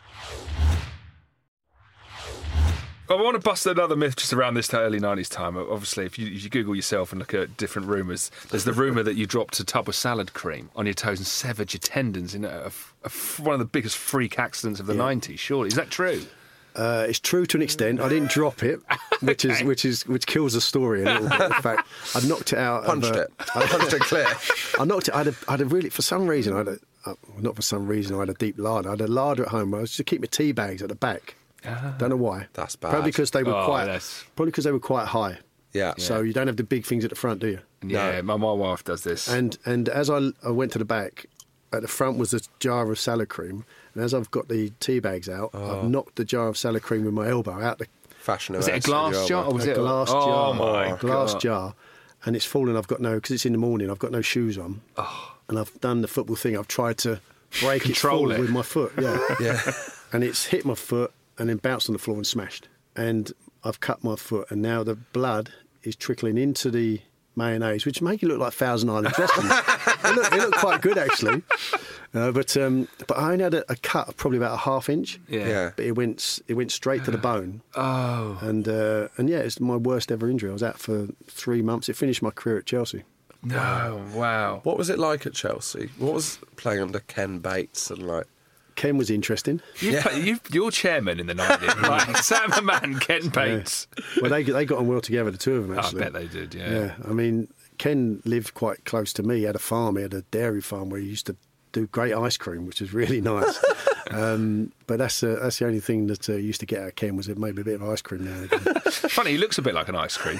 I want to bust another myth just around this early nineties time. Obviously, if you, if you Google yourself and look at different rumours, there's the rumour that you dropped a tub of salad cream on your toes and severed your tendons in a, a, a, one of the biggest freak accidents of the nineties. Surely, is that true? Uh, it's true to an extent. I didn't drop it, which is which is which kills the story a little bit. In fact, I knocked it out. Punched of a, it. I punched it clear. I knocked it. I had a, I had a really, for some reason, I had a, uh, not for some reason, I had a deep larder. I had a larder at home. I was to keep my tea bags at the back. Don't know why. That's bad. Probably because they were Oh, quite. that's- Probably because they were quite high. Yeah. So you don't have the big things at the front, do you? Yeah, my, my wife does this. And and as I, I went to the back, at the front was a jar of salad cream, and as I've got the tea bags out, Oh. I've knocked the jar of salad cream with my elbow out the Fashion Was it a glass jar or was a it glass oh jar. my glass God. jar, and it's fallen. I've got no because it's in the morning. I've got no shoes on, Oh. and I've done the football thing. I've tried to break Control it, it. fall with my foot. Yeah, Yeah. and it's hit my foot and then bounced on the floor and smashed. And I've cut my foot, and now the blood is trickling into the mayonnaise, which make it look like Thousand Island dressing. it, looked, it looked quite good actually, uh, but um, but I only had a, a cut of probably about a half inch. Yeah. Yeah. But it went it went straight to the bone. Oh. And uh, and yeah, it's my worst ever injury. I was out for three months. It finished my career at Chelsea. No. Wow. What was it like at Chelsea? What was playing under Ken Bates and like? Ken was interesting. You, Yeah. play, you, you're chairman in the nineties. Like Sam the Man, Ken Bates. Well, they they got on well together, the two of them I actually. bet they did, yeah. Yeah, I mean, Ken lived quite close to me. He had a farm. He had a dairy farm where he used to do great ice cream, which was really nice. um, but that's uh, that's the only thing that uh, used to get out of Ken was it maybe a bit of ice cream now and again. Funny, he looks a bit like an ice cream.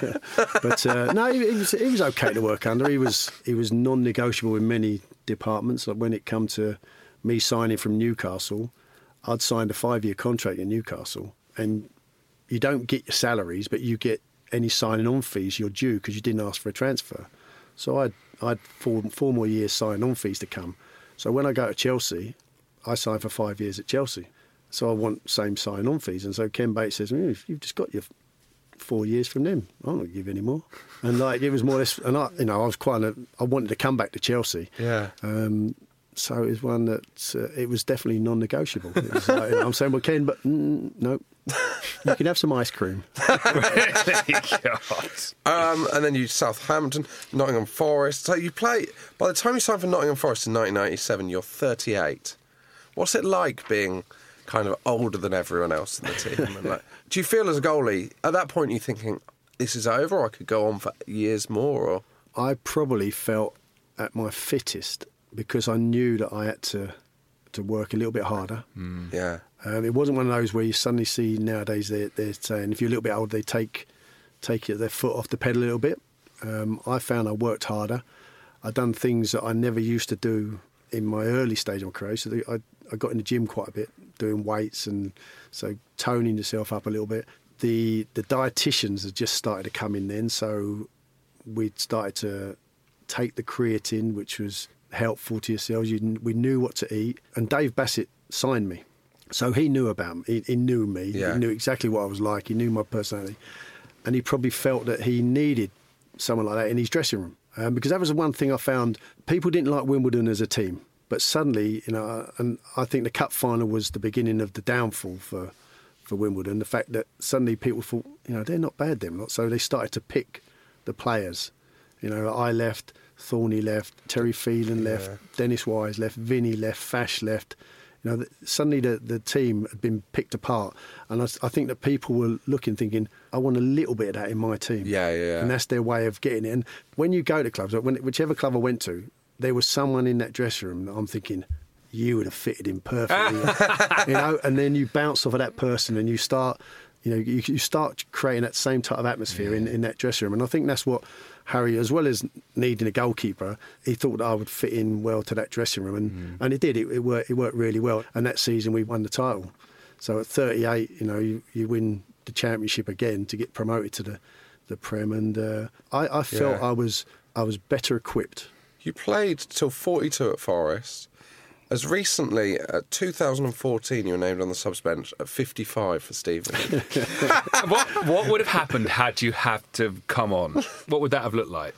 But uh, no, he, he was he was okay to work under. He was he was non-negotiable in many departments. Like when it come to me signing from Newcastle, I'd signed a five-year contract in Newcastle, and you don't get your salaries, but you get any signing on fees you're due because you didn't ask for a transfer. So I'd I'd four four more years signing on fees to come. So when I go to Chelsea, I sign for five years at Chelsea. So I want same sign on fees, and so Ken Bates says, mm, "You've just got your four years from them. I'm not going to give you any more." And like it was more or less, and I, you know, I was quite, a, I wanted to come back to Chelsea. Yeah. Um, so it was one that uh, it was definitely non-negotiable. It was like, you know, I'm saying, well, Ken, but mm, no, you can have some ice cream. Really? God. Um, and then you Southampton, Nottingham Forest. So you play. By the time you signed for Nottingham Forest in nineteen ninety-seven, you're thirty-eight. What's it like being kind of older than everyone else in the team? And like, do you feel as a goalie at that point you're thinking this is over, or I could go on for years more? Or I probably felt at my fittest because I knew that I had to to work a little bit harder. yeah, Um, it wasn't one of those where you suddenly see nowadays they're, they're saying if you're a little bit older they take take their foot off the pedal a little bit. Um, I found I worked harder. I'd done things that I never used to do in my early stage of my career. So the, I, I got in the gym quite a bit, doing weights and so toning yourself up a little bit. The the dietitians had just started to come in then, so we'd started to take the creatine, which was helpful to yourselves. You, we knew what to eat, and Dave Bassett signed me, so he knew about me. He, he knew me. Yeah. He knew exactly what I was like. He knew my personality, and he probably felt that he needed someone like that in his dressing room, um, because that was the one thing I found. People didn't like Wimbledon as a team, but suddenly, you know, and I think the cup final was the beginning of the downfall for for Wimbledon. The fact that suddenly people thought, you know, they're not bad, them lot. So they started to pick the players. You know, I left, Thorny left, Terry Phelan left, Yeah. Dennis Wise left, Vinny left, Fash left. You know, the, suddenly the, the team had been picked apart. And I, I think that people were looking, thinking, I want a little bit of that in my team. Yeah, yeah, yeah. And that's their way of getting it. And when you go to clubs, when, whichever club I went to, there was someone in that dressing room that I'm thinking, you would have fitted in perfectly. You know, and then you bounce off of that person and you start, you know, you, you start creating that same type of atmosphere in, in that dressing room. And I think that's what Harry, as well as needing a goalkeeper, he thought that I would fit in well to that dressing room. And, mm. and it did. It, it, worked, it worked really well. And that season we won the title. So at thirty-eight, you know, you, you win the championship again to get promoted to the, the Prem. And uh, I, I felt Yeah. I was I was better equipped. you played till forty-two at Forest. As recently, at two thousand fourteen, you were named on the subs bench at fifty-five for Stevenage. what what would have happened had you had to come on? What would that have looked like?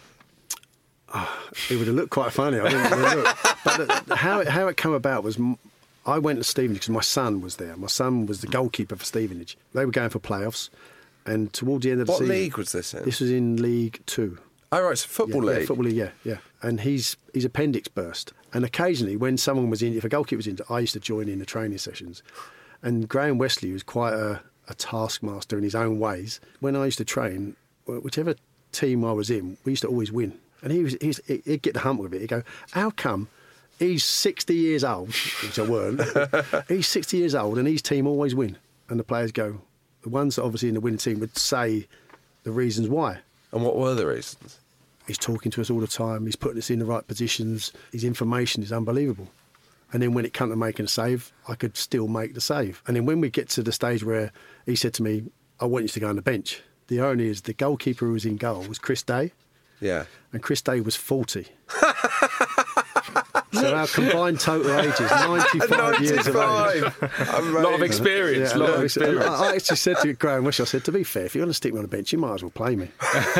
It would have looked quite funny. I think it would have looked. But the, how it how it came about was m- I went to Stevenage because my son was there. My son was the goalkeeper for Stevenage. They were going for playoffs, and towards the end of the What season, league was this in? This was in League Two. Oh, right, it's a football yeah, league. Yeah, football league, yeah, yeah. And his his appendix burst. And occasionally, when someone was in, if a goalkeeper was in, I used to join in the training sessions. And Graham Wesley was quite a, a taskmaster in his own ways. When I used to train, whichever team I was in, we used to always win. And he was, he was he'd get the hump with it. He'd go, how come he's sixty years old, which I weren't, he's sixty years old and his team always win? And the players go, the ones that obviously in the winning team would say the reasons why. And what were the reasons? He's talking to us all the time. He's putting us in the right positions. His information is unbelievable. And then when it came to making a save, I could still make the save. And then when we get to the stage where he said to me, I want you to go on the bench. The irony is the goalkeeper who was in goal was Chris Day. Yeah. And Chris Day was forty. So our combined total age is ninety-five years of age. A lot of experience. Yeah, lot no, of experience. I, I actually said to Graham Wish, I said, to be fair, if you're going to stick me on the bench, you might as well play me.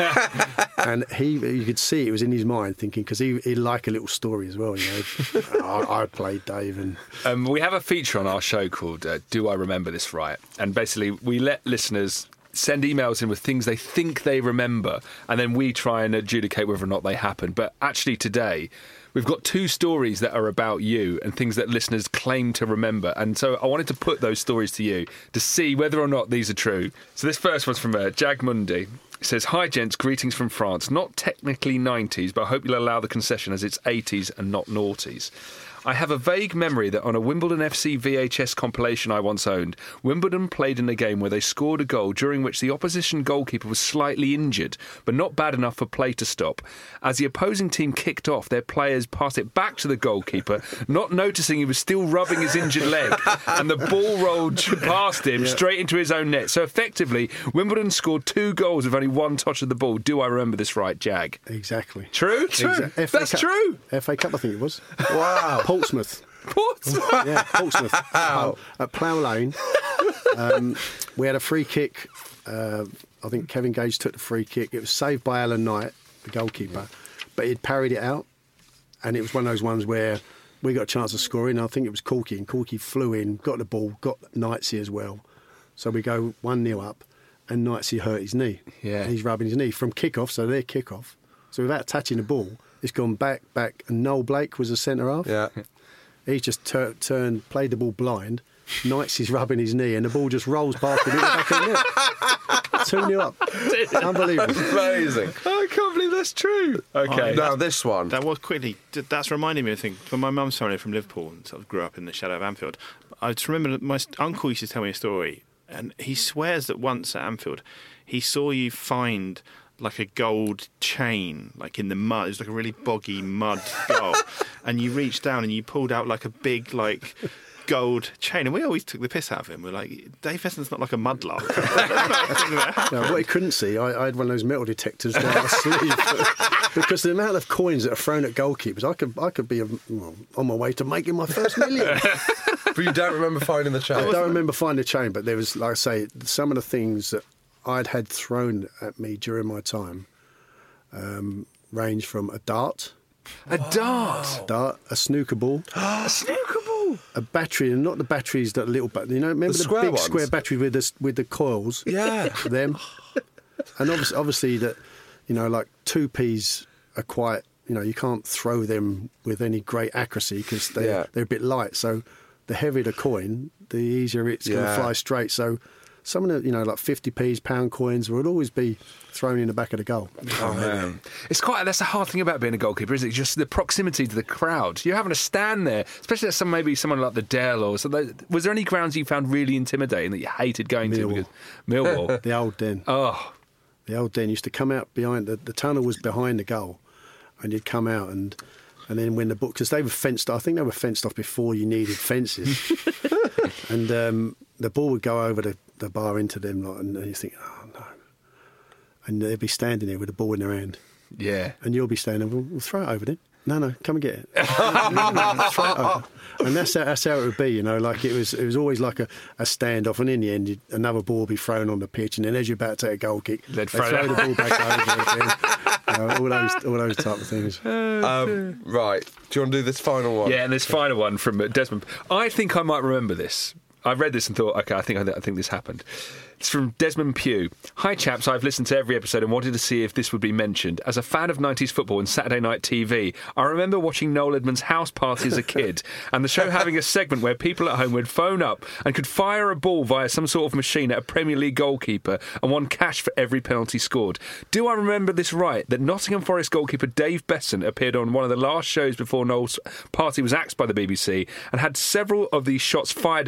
And he, you could see it was in his mind thinking, because he he like a little story as well. You know, I, I played Dave, and um, we have a feature on our show called uh, "Do I Remember This Right?" And basically, we let listeners send emails in with things they think they remember, and then we try and adjudicate whether or not they happened. But actually, today, we've got two stories that are about you and things that listeners claim to remember. And so I wanted to put those stories to you to see whether or not these are true. So this first one's from uh, Jag Mundi. It says, "Hi gents, greetings from France. Not technically nineties, but I hope you'll allow the concession as it's eighties and not noughties. I have a vague memory that on a Wimbledon F C V H S compilation I once owned, Wimbledon played in a game where they scored a goal during which the opposition goalkeeper was slightly injured, but not bad enough for play to stop. As the opposing team kicked off, their players passed it back to the goalkeeper, not noticing he was still rubbing his injured leg, and the ball rolled past him yeah. straight into his own net. So effectively, Wimbledon scored two goals with only one touch of the ball. Do I remember this right, Jag?" Exactly. True? True. Exa- That's Cup, true. F A Cup, I think it was. Wow. Portsmouth. Portsmouth? Yeah, Portsmouth. Wow. At Plough Lane. Um, we had a free kick. Uh, I think Kevin Gage took the free kick. It was saved by Alan Knight, the goalkeeper, but he'd parried it out, and it was one of those ones where we got a chance of scoring. I think it was Corky, and Corky flew in, got the ball, got Knightsey as well. So we go one nil up, and Knightsey hurt his knee. Yeah. And he's rubbing his knee from kick-off, so their kick-off. So without touching the ball, it's gone back, back, and Noel Blake was the centre-half. Yeah. He just tur- turned, played the ball blind. Knightsey's rubbing his knee, and the ball just rolls past him in the back of the net. two nil up. Unbelievable. Amazing. I can't believe that's true. Okay. Oh, now this one. That was quickly. That's reminding me of a thing. When my mum's family from Liverpool and sort of grew up in the shadow of Anfield, I just remember that my uncle used to tell me a story, and he swears that once at Anfield, he saw you find like a gold chain, like in the mud. It was like a really boggy mud goal, and you reached down and you pulled out like a big like gold chain, and we always took the piss out of him. We're like, Dave Fesson's not like a mudlark. No, what he couldn't see, I, I had one of those metal detectors down my sleeve, because the amount of coins that are thrown at goalkeepers, I could I could be well, on my way to making my first million. But you don't remember finding the chain? I don't remember finding the chain, but there was, like I say, some of the things that I'd had thrown at me during my time um, range from a dart, A dart. dart, a snooker ball, A snooker ball. a battery, and not the batteries that little, but you know, remember The the, square big ones? square battery with the with the coils? Yeah. Them, and obviously, obviously that, you know, like two P's are quite, you know, you can't throw them with any great accuracy because they Yeah. they're a bit light. So the heavier the coin, the easier it's going Yeah. to fly straight. So some of the, you know, like fifty P's, pound coins would always be thrown in the back of the goal. Oh man, it's quite. That's the hard thing about being a goalkeeper, isn't it? Just the proximity to the crowd. You're having to stand there, especially at some maybe someone like the Dell or so. Was there any grounds you found really intimidating that you hated going to? Millwall. Because Millwall. The old den. Oh, The old den used to come out behind, the, the tunnel was behind the goal, and you'd come out and and then when the book, because they were fenced, I think they were fenced off before you needed fences, and um, the ball would go over the, the bar into them, like, and you think, oh no, and they'd be standing there with the ball in their hand, yeah. and you'll be standing, well, we'll throw it over then. No, no, come and get it. no, no, no, throw it over. And that's how, that's how it would be, you know. Like it was, it was always like a, a standoff, and in the end, you'd, another ball would be thrown on the pitch, and then as you're about to take a goal kick, They'd they'd throw throw it the ball back over again. You know, all those, all those type of things. Um, right. Do you want to do this final one? Yeah, and this final one from uh, Desmond. I think I might remember this. I read this and thought, okay, I think I think this happened. It's from Desmond Pugh. Hi chaps, I've listened to every episode and wanted to see if this would be mentioned. As a fan of nineties football and Saturday night T V, I remember watching Noel Edmonds' house party as a kid, and the show having a segment where people at home would phone up and could fire a ball via some sort of machine at a Premier League goalkeeper and won cash for every penalty scored. Do I remember this right, that Nottingham Forest goalkeeper Dave Besson appeared on one of the last shows before Noel's party was axed by the B B C and had several of these shots fired at him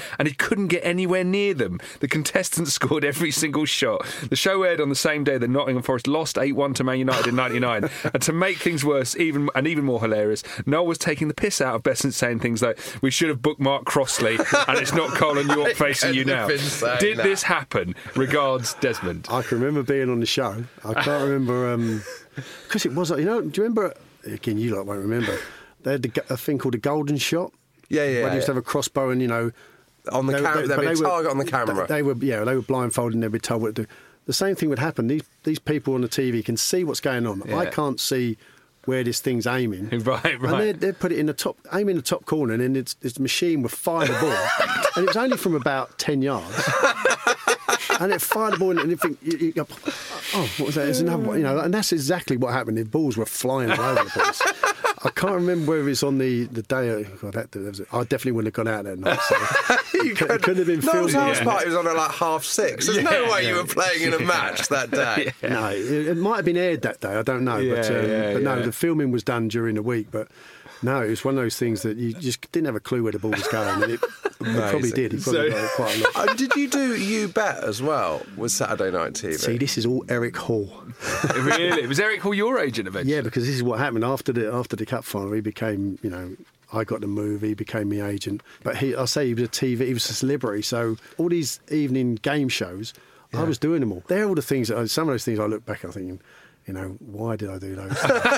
and he couldn't get anywhere near them. The contestants scored every single shot. The show aired on the same day that Nottingham Forest lost eight one to Man United in ninety-nine. And to make things worse, even and even more hilarious, Noel was taking the piss out of Besant, saying things like, "We should have bookmarked Crossley, and it's not Colin York facing you now." Did that. this happen? Regards, Desmond. I can remember being on the show. I can't remember because um, it was. You know, do you remember? Again, you lot won't remember. They had the, a thing called a golden shot. Yeah, yeah. Where they used to yeah. have a crossbow, and you know, on the they, camera, they, there'd but be a they were- target on the camera. They, they were, yeah, they were blindfolded and they'd be told what to do. The same thing would happen. These these people on the T V can see what's going on. Yeah. I can't see where this thing's aiming. Right, right. And they'd, they'd put it in the top, aim in the top corner, and then it's, this machine would fire the ball, and it was only from about ten yards. And it fired the ball, and you think, you, you go, oh, what was that? There's another one, you know, and that's exactly what happened. The balls were flying all over the place. I can't remember whether it's on the, the day. Of, God, that, that was, I definitely wouldn't have gone out that night. So You it, could, it couldn't have been Noel's filmed. house Yeah. party was on at like half six. There's no Yeah. way you were playing in a match that day. No, it, it might have been aired that day. I don't know, Yeah, but, um, yeah, but no, yeah. the filming was done during the week. But no, it was one of those things that you just didn't have a clue where the ball was going. And it, it probably did. He probably So- got it quite a lot. Uh, did you do You Bet as well with Saturday Night T V? See, this is all Eric Hall. Really? Was Eric Hall your agent eventually? Yeah, because this is what happened after the after the cup final. He became, you know, I got the move. He became my agent. But he, I say, he was a T V. He was a celebrity. So all these evening game shows, I was doing them all. They're all the things that I, some of those things I look back, I'm thinking, you know, why did I do those?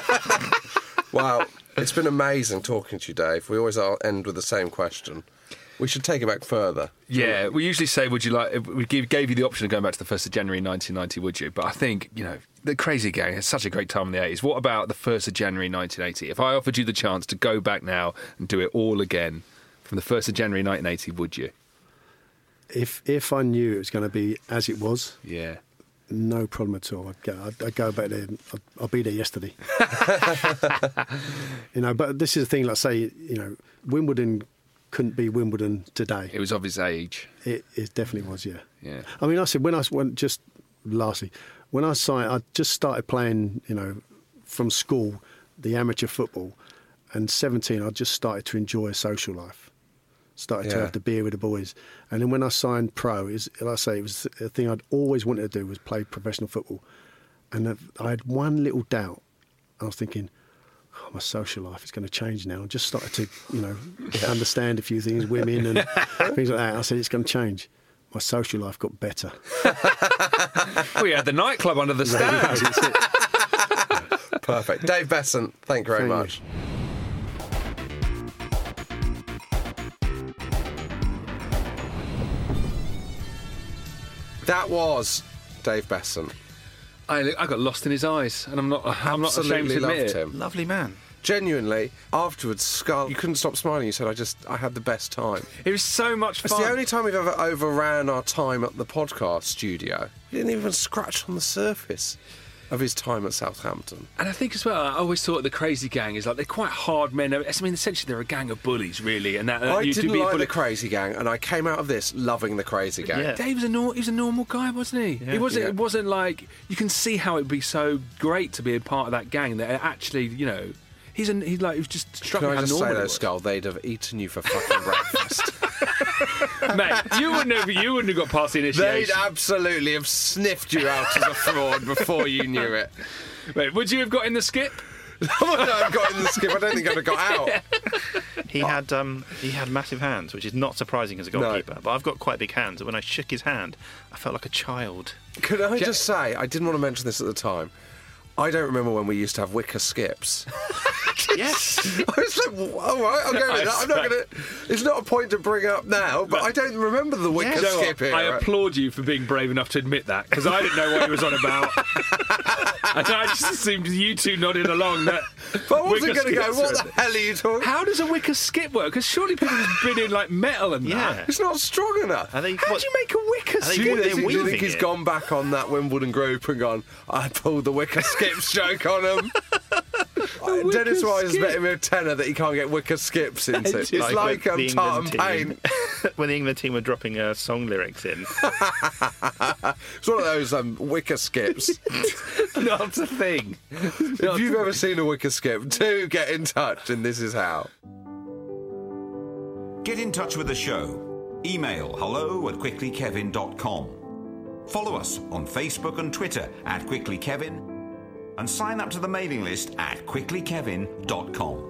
Wow, it's been amazing talking to you, Dave. We always end with the same question. We should take it back further. Yeah, we usually say, would you like, if we give, gave you the option of going back to the first of January nineteen ninety, would you? But I think, you know, the Crazy Gang had such a great time in the eighties. What about the first of January nineteen eighty? If I offered you the chance to go back now and do it all again from the first of January nineteen eighty, would you? if if I knew it was going to be as it was, Yeah. no problem at all. I'd go, I'd, I'd go back there. I'd, I'll be there yesterday. You know, but this is the thing. Like I say, you know, Wimbledon couldn't be Wimbledon today. It was of his age. It, it definitely was, yeah. Yeah. I mean, I said when I went just lastly, when I signed, I just started playing, you know, from school, the amateur football, and seventeen, I just started to enjoy a social life. Started to Yeah. have the beer with the boys, and then when I signed pro, is like I say, it was a thing I'd always wanted to do was play professional football, and I had one little doubt. I was thinking, oh, my social life is going to change now. I just started to, you know, understand a few things, women and things like that. I said, it's going to change. My social life got better. We had the nightclub under the stand. That's it. Perfect. Dave Besant, thank you very Thank you. much. That was Dave Besant. I, I got lost in his eyes, and I'm not. I'm not ashamed Absolutely to admit loved it. him. Lovely man. Genuinely, afterwards, Skull, you couldn't stop smiling. You said, I just, I had the best time. It was so much It's fun. the only time we've ever overran our time at the podcast studio. He didn't even scratch on the surface of his time at Southampton. And I think as well, I always thought the Crazy Gang is like they're quite hard men. I mean, essentially they're a gang of bullies, really. And that, that I you to didn't be a like bully- the Crazy Gang, and I came out of this loving the Crazy Gang. Yeah. Dave was a nor- he was a normal guy, wasn't he? Yeah. It wasn't. Yeah. It wasn't like you can see how it'd be so great to be a part of that gang. That it actually, you know, he's an, he's like he was just struck Can me I how just normal say it though, was. Skull, they'd have eaten you for fucking breakfast. Mate, you wouldn't have. You wouldn't have got past the initiation. They'd absolutely have sniffed you out as a fraud before you knew it. Mate, would you have got in the skip? I wouldn't have got in the skip. I don't think I'd have got out. He had um, he had massive hands, which is not surprising as a goalkeeper. But I've got quite big hands, and when I shook his hand, I felt like a child. Could I just say, I didn't want to mention this at the time. I don't remember when we used to have wicker skips. Yes. I was like, well, all right, I'll go with that. I'm not going to. It's not a point to bring up now, but I don't remember the wicker You know what? skip era. I applaud you for being brave enough to admit that, because I didn't know what he was on about. And I just assumed you two nodded along that. But I wasn't wicker going to go, skips what are- the hell are you talking? How does a wicker skip work? Because surely people have been in like metal and Yeah. that. It's not strong enough. Are they, How what- do you make a wicker Are they Do skip? you, They're think, do you think weaving he's it. gone back on that Wimbledon group and gone, I pulled the wicker skips joke on him? Uh, wicker Dennis Wise has skip. bet him a tenner that he can't get wicker skips into. It's Like like, when um, the tartan England paint. when the England team were dropping uh, song lyrics in. It's one of those um, wicker skips. Not a thing. If you've ever seen a wicker skip, do get in touch, and this is how. Get in touch with the show. Email hello at quickly kevin dot com. Follow us on Facebook and Twitter at quickly kevin, and sign up to the mailing list at quickly kevin dot com.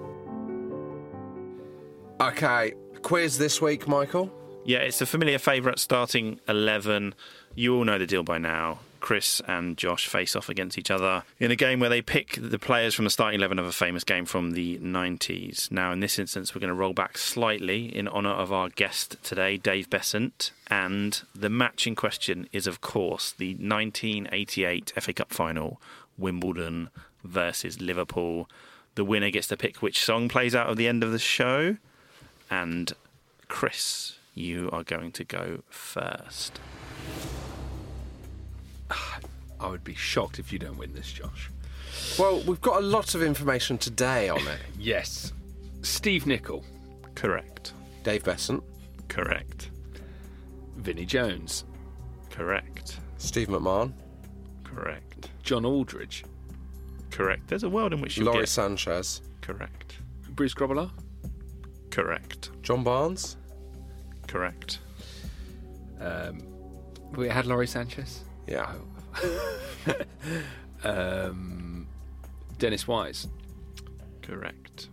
Okay, quiz this week, Michael. Yeah, it's a familiar favourite, starting eleven. You all know the deal by now. Chris and Josh face off against each other in a game where they pick the players from the starting eleven of a famous game from the nineties. Now, in this instance, we're going to roll back slightly in honour of our guest today, Dave Besant. And the match in question is, of course, the nineteen eighty-eight F A Cup final, Wimbledon versus Liverpool. The winner gets to pick which song plays out at the end of the show. And Chris, you are going to go first. I would be shocked if you don't win this, Josh. Well, we've got a lot of information today on it. Yes. Steve Nicol. Correct. Dave Besant. Correct. Vinnie Jones. Correct. Steve McMahon. Correct. John Aldridge. Correct. There's a world in which you Laurie get... Sanchez. Correct. Bruce Grobbelaar. Correct. John Barnes. Correct. Um, we had Laurie Sanchez. Yeah. um, Dennis Wise. Correct.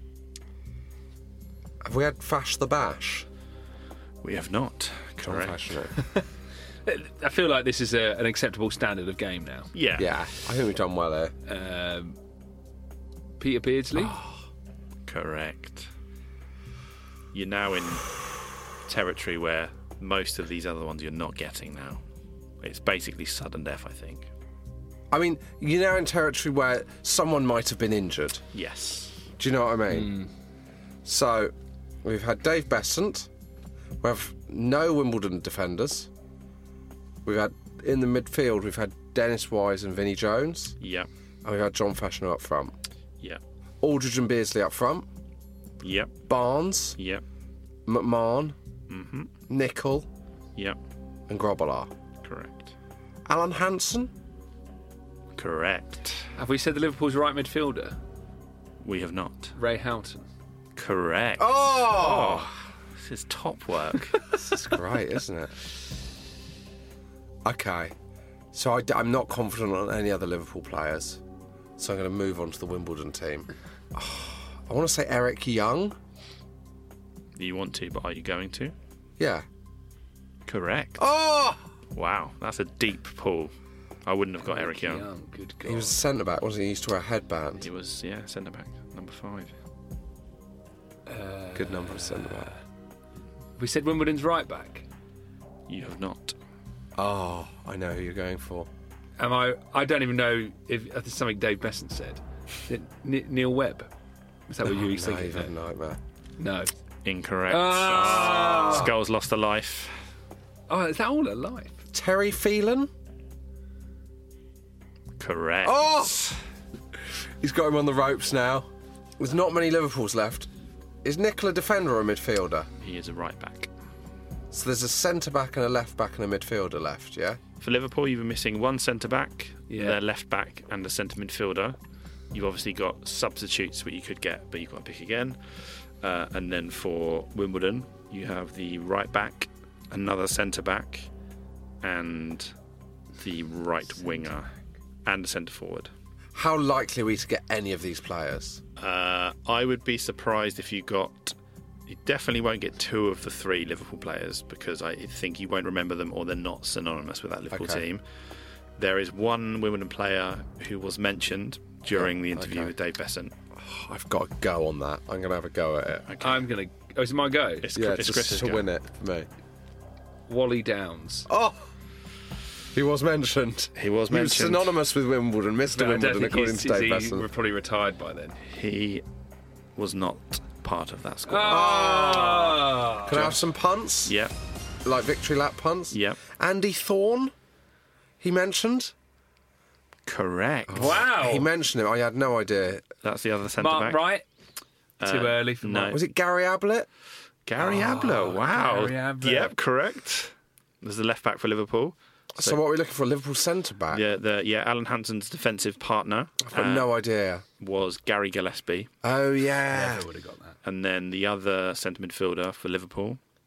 Have we had Fash the Bash? We have not. John Correct. Fash, no. I feel like this is a, an acceptable standard of game now. Yeah. Yeah, I think we've done well there. Um, Peter Beardsley. Correct. You're now in territory where most of these other ones you're not getting now. It's basically sudden death, I think. I mean, you're now in territory where someone might have been injured. Yes. Do you know what I mean? Mm. So, we've had Dave Besant. We have no Wimbledon defenders. We've had, in the midfield, we've had Dennis Wise and Vinnie Jones. Yep. And we've had John Fashanu up front. Yep. Aldridge and Beardsley up front. Yep. Barnes. Yep. McMahon. Mm-hmm. Nicol. Yep. And Grobbelaar. Correct. Alan Hansen. Correct. Have we said the Liverpool's right midfielder? We have not. Ray Houghton. Correct. Oh! Oh, this is top work. This is great, isn't it? Okay. So I, am not confident on any other Liverpool players. So I'm going to move on to the Wimbledon team. Oh, I want to say Eric Young. You want to, but are you going to? Yeah. Correct. Oh! Wow, that's a deep pull. I wouldn't have got Eric Young. Young, good God. He was a centre-back, wasn't he? He used to wear a headband. He was, yeah, centre back, number five. Uh, Good number of centre-back. We said Wimbledon's right back. You have not. Oh, I know who you're going for. Am I? I don't even know if if it's something Dave Besant said. Is it Neil Webb? Is that what Oh, you were no, thinking? you've had a nightmare. No. Incorrect. Ah! Skull's lost a life. Oh, is that all alive? Terry Phelan? Correct. Oh! He's got him on the ropes now. There's not many Liverpools left. Is Nicol a defender or a midfielder? He is a right back. So there's a centre-back and a left-back and a midfielder left, yeah? For Liverpool, you were missing one centre-back, Yeah. their left-back and a centre midfielder. You've obviously got substitutes what you could get, but you've got to pick again. Uh, and then for Wimbledon, you have the right-back, another centre-back, and the right winger, and a centre-forward. How likely are we to get any of these players? Uh, I would be surprised if you got... You definitely won't get two of the three Liverpool players because I think you won't remember them or they're not synonymous with that Liverpool Okay. team. There is one Wimbledon player who was mentioned during the interview okay. with Dave Besant. Oh, I've got to go on that. I'm going to have a go at it. Okay. I'm gonna. Oh, is it my go? It's, Yeah, it's just Chris's to go. win it for me. Wally Downs. Oh! He was mentioned. He was He was mentioned. synonymous with Wimbledon, Mister No, I don't Wimbledon, think according he's, to Dave is he Besant. were probably retired by then. He was not part of that squad. Ah! Can I have some punts? Yep, Like victory lap punts? yep. Andy Thorne, he mentioned. Correct. Wow. He mentioned him. I had no idea. That's the other centre Mark back. Wright. Uh, Too early for no. Mark. Was it Gary Ablett? Gary Abloh. Wow. Gary Ablett. Yep, correct. There's the left back for Liverpool. So, what are we looking for? Liverpool centre back? Yeah, the yeah. Alan Hansen's defensive partner I've got uh, no idea. was Gary Gillespie. Oh, yeah. Never would have got that. And then the other centre midfielder for Liverpool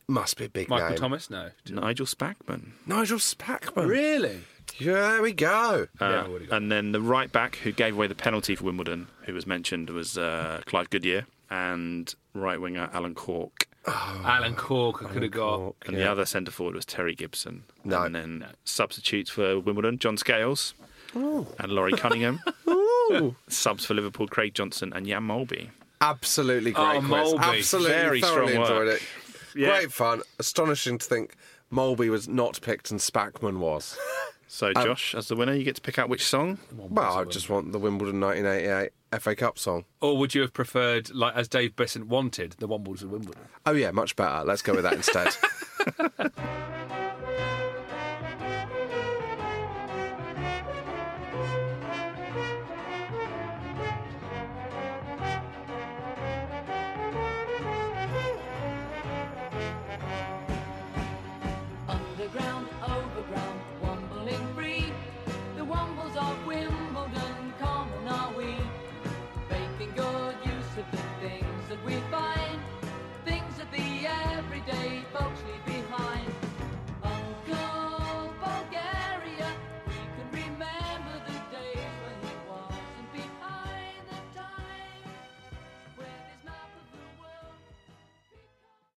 Must be a big Michael name. Thomas? No. Nigel Spackman. Nigel Spackman. Really? Yeah, there we go. Uh, Yeah, what do you got? and then the right back who gave away the penalty for Wimbledon, who was mentioned, was uh, Clive Goodyear, and right winger Alan Cork. Alan Cork, I could have got. Cork, And yeah. the other centre forward was Terry Gibson. No. And then substitutes for Wimbledon, John Scales and Laurie Cunningham. Subs for Liverpool, Craig Johnson and Jan Molby. Absolutely great Oh, quiz. Molby. Absolutely Very thoroughly strong enjoyed work. it. Great fun. Astonishing to think Molby was not picked and Spackman was. So, Josh, as the winner, you get to pick out which song. Well, I just want the Wimbledon nineteen eighty-eight F A Cup song. Or would you have preferred, like as Dave Besant wanted, the Wombles of Wimbledon? Oh, yeah, much better. Let's go with that instead.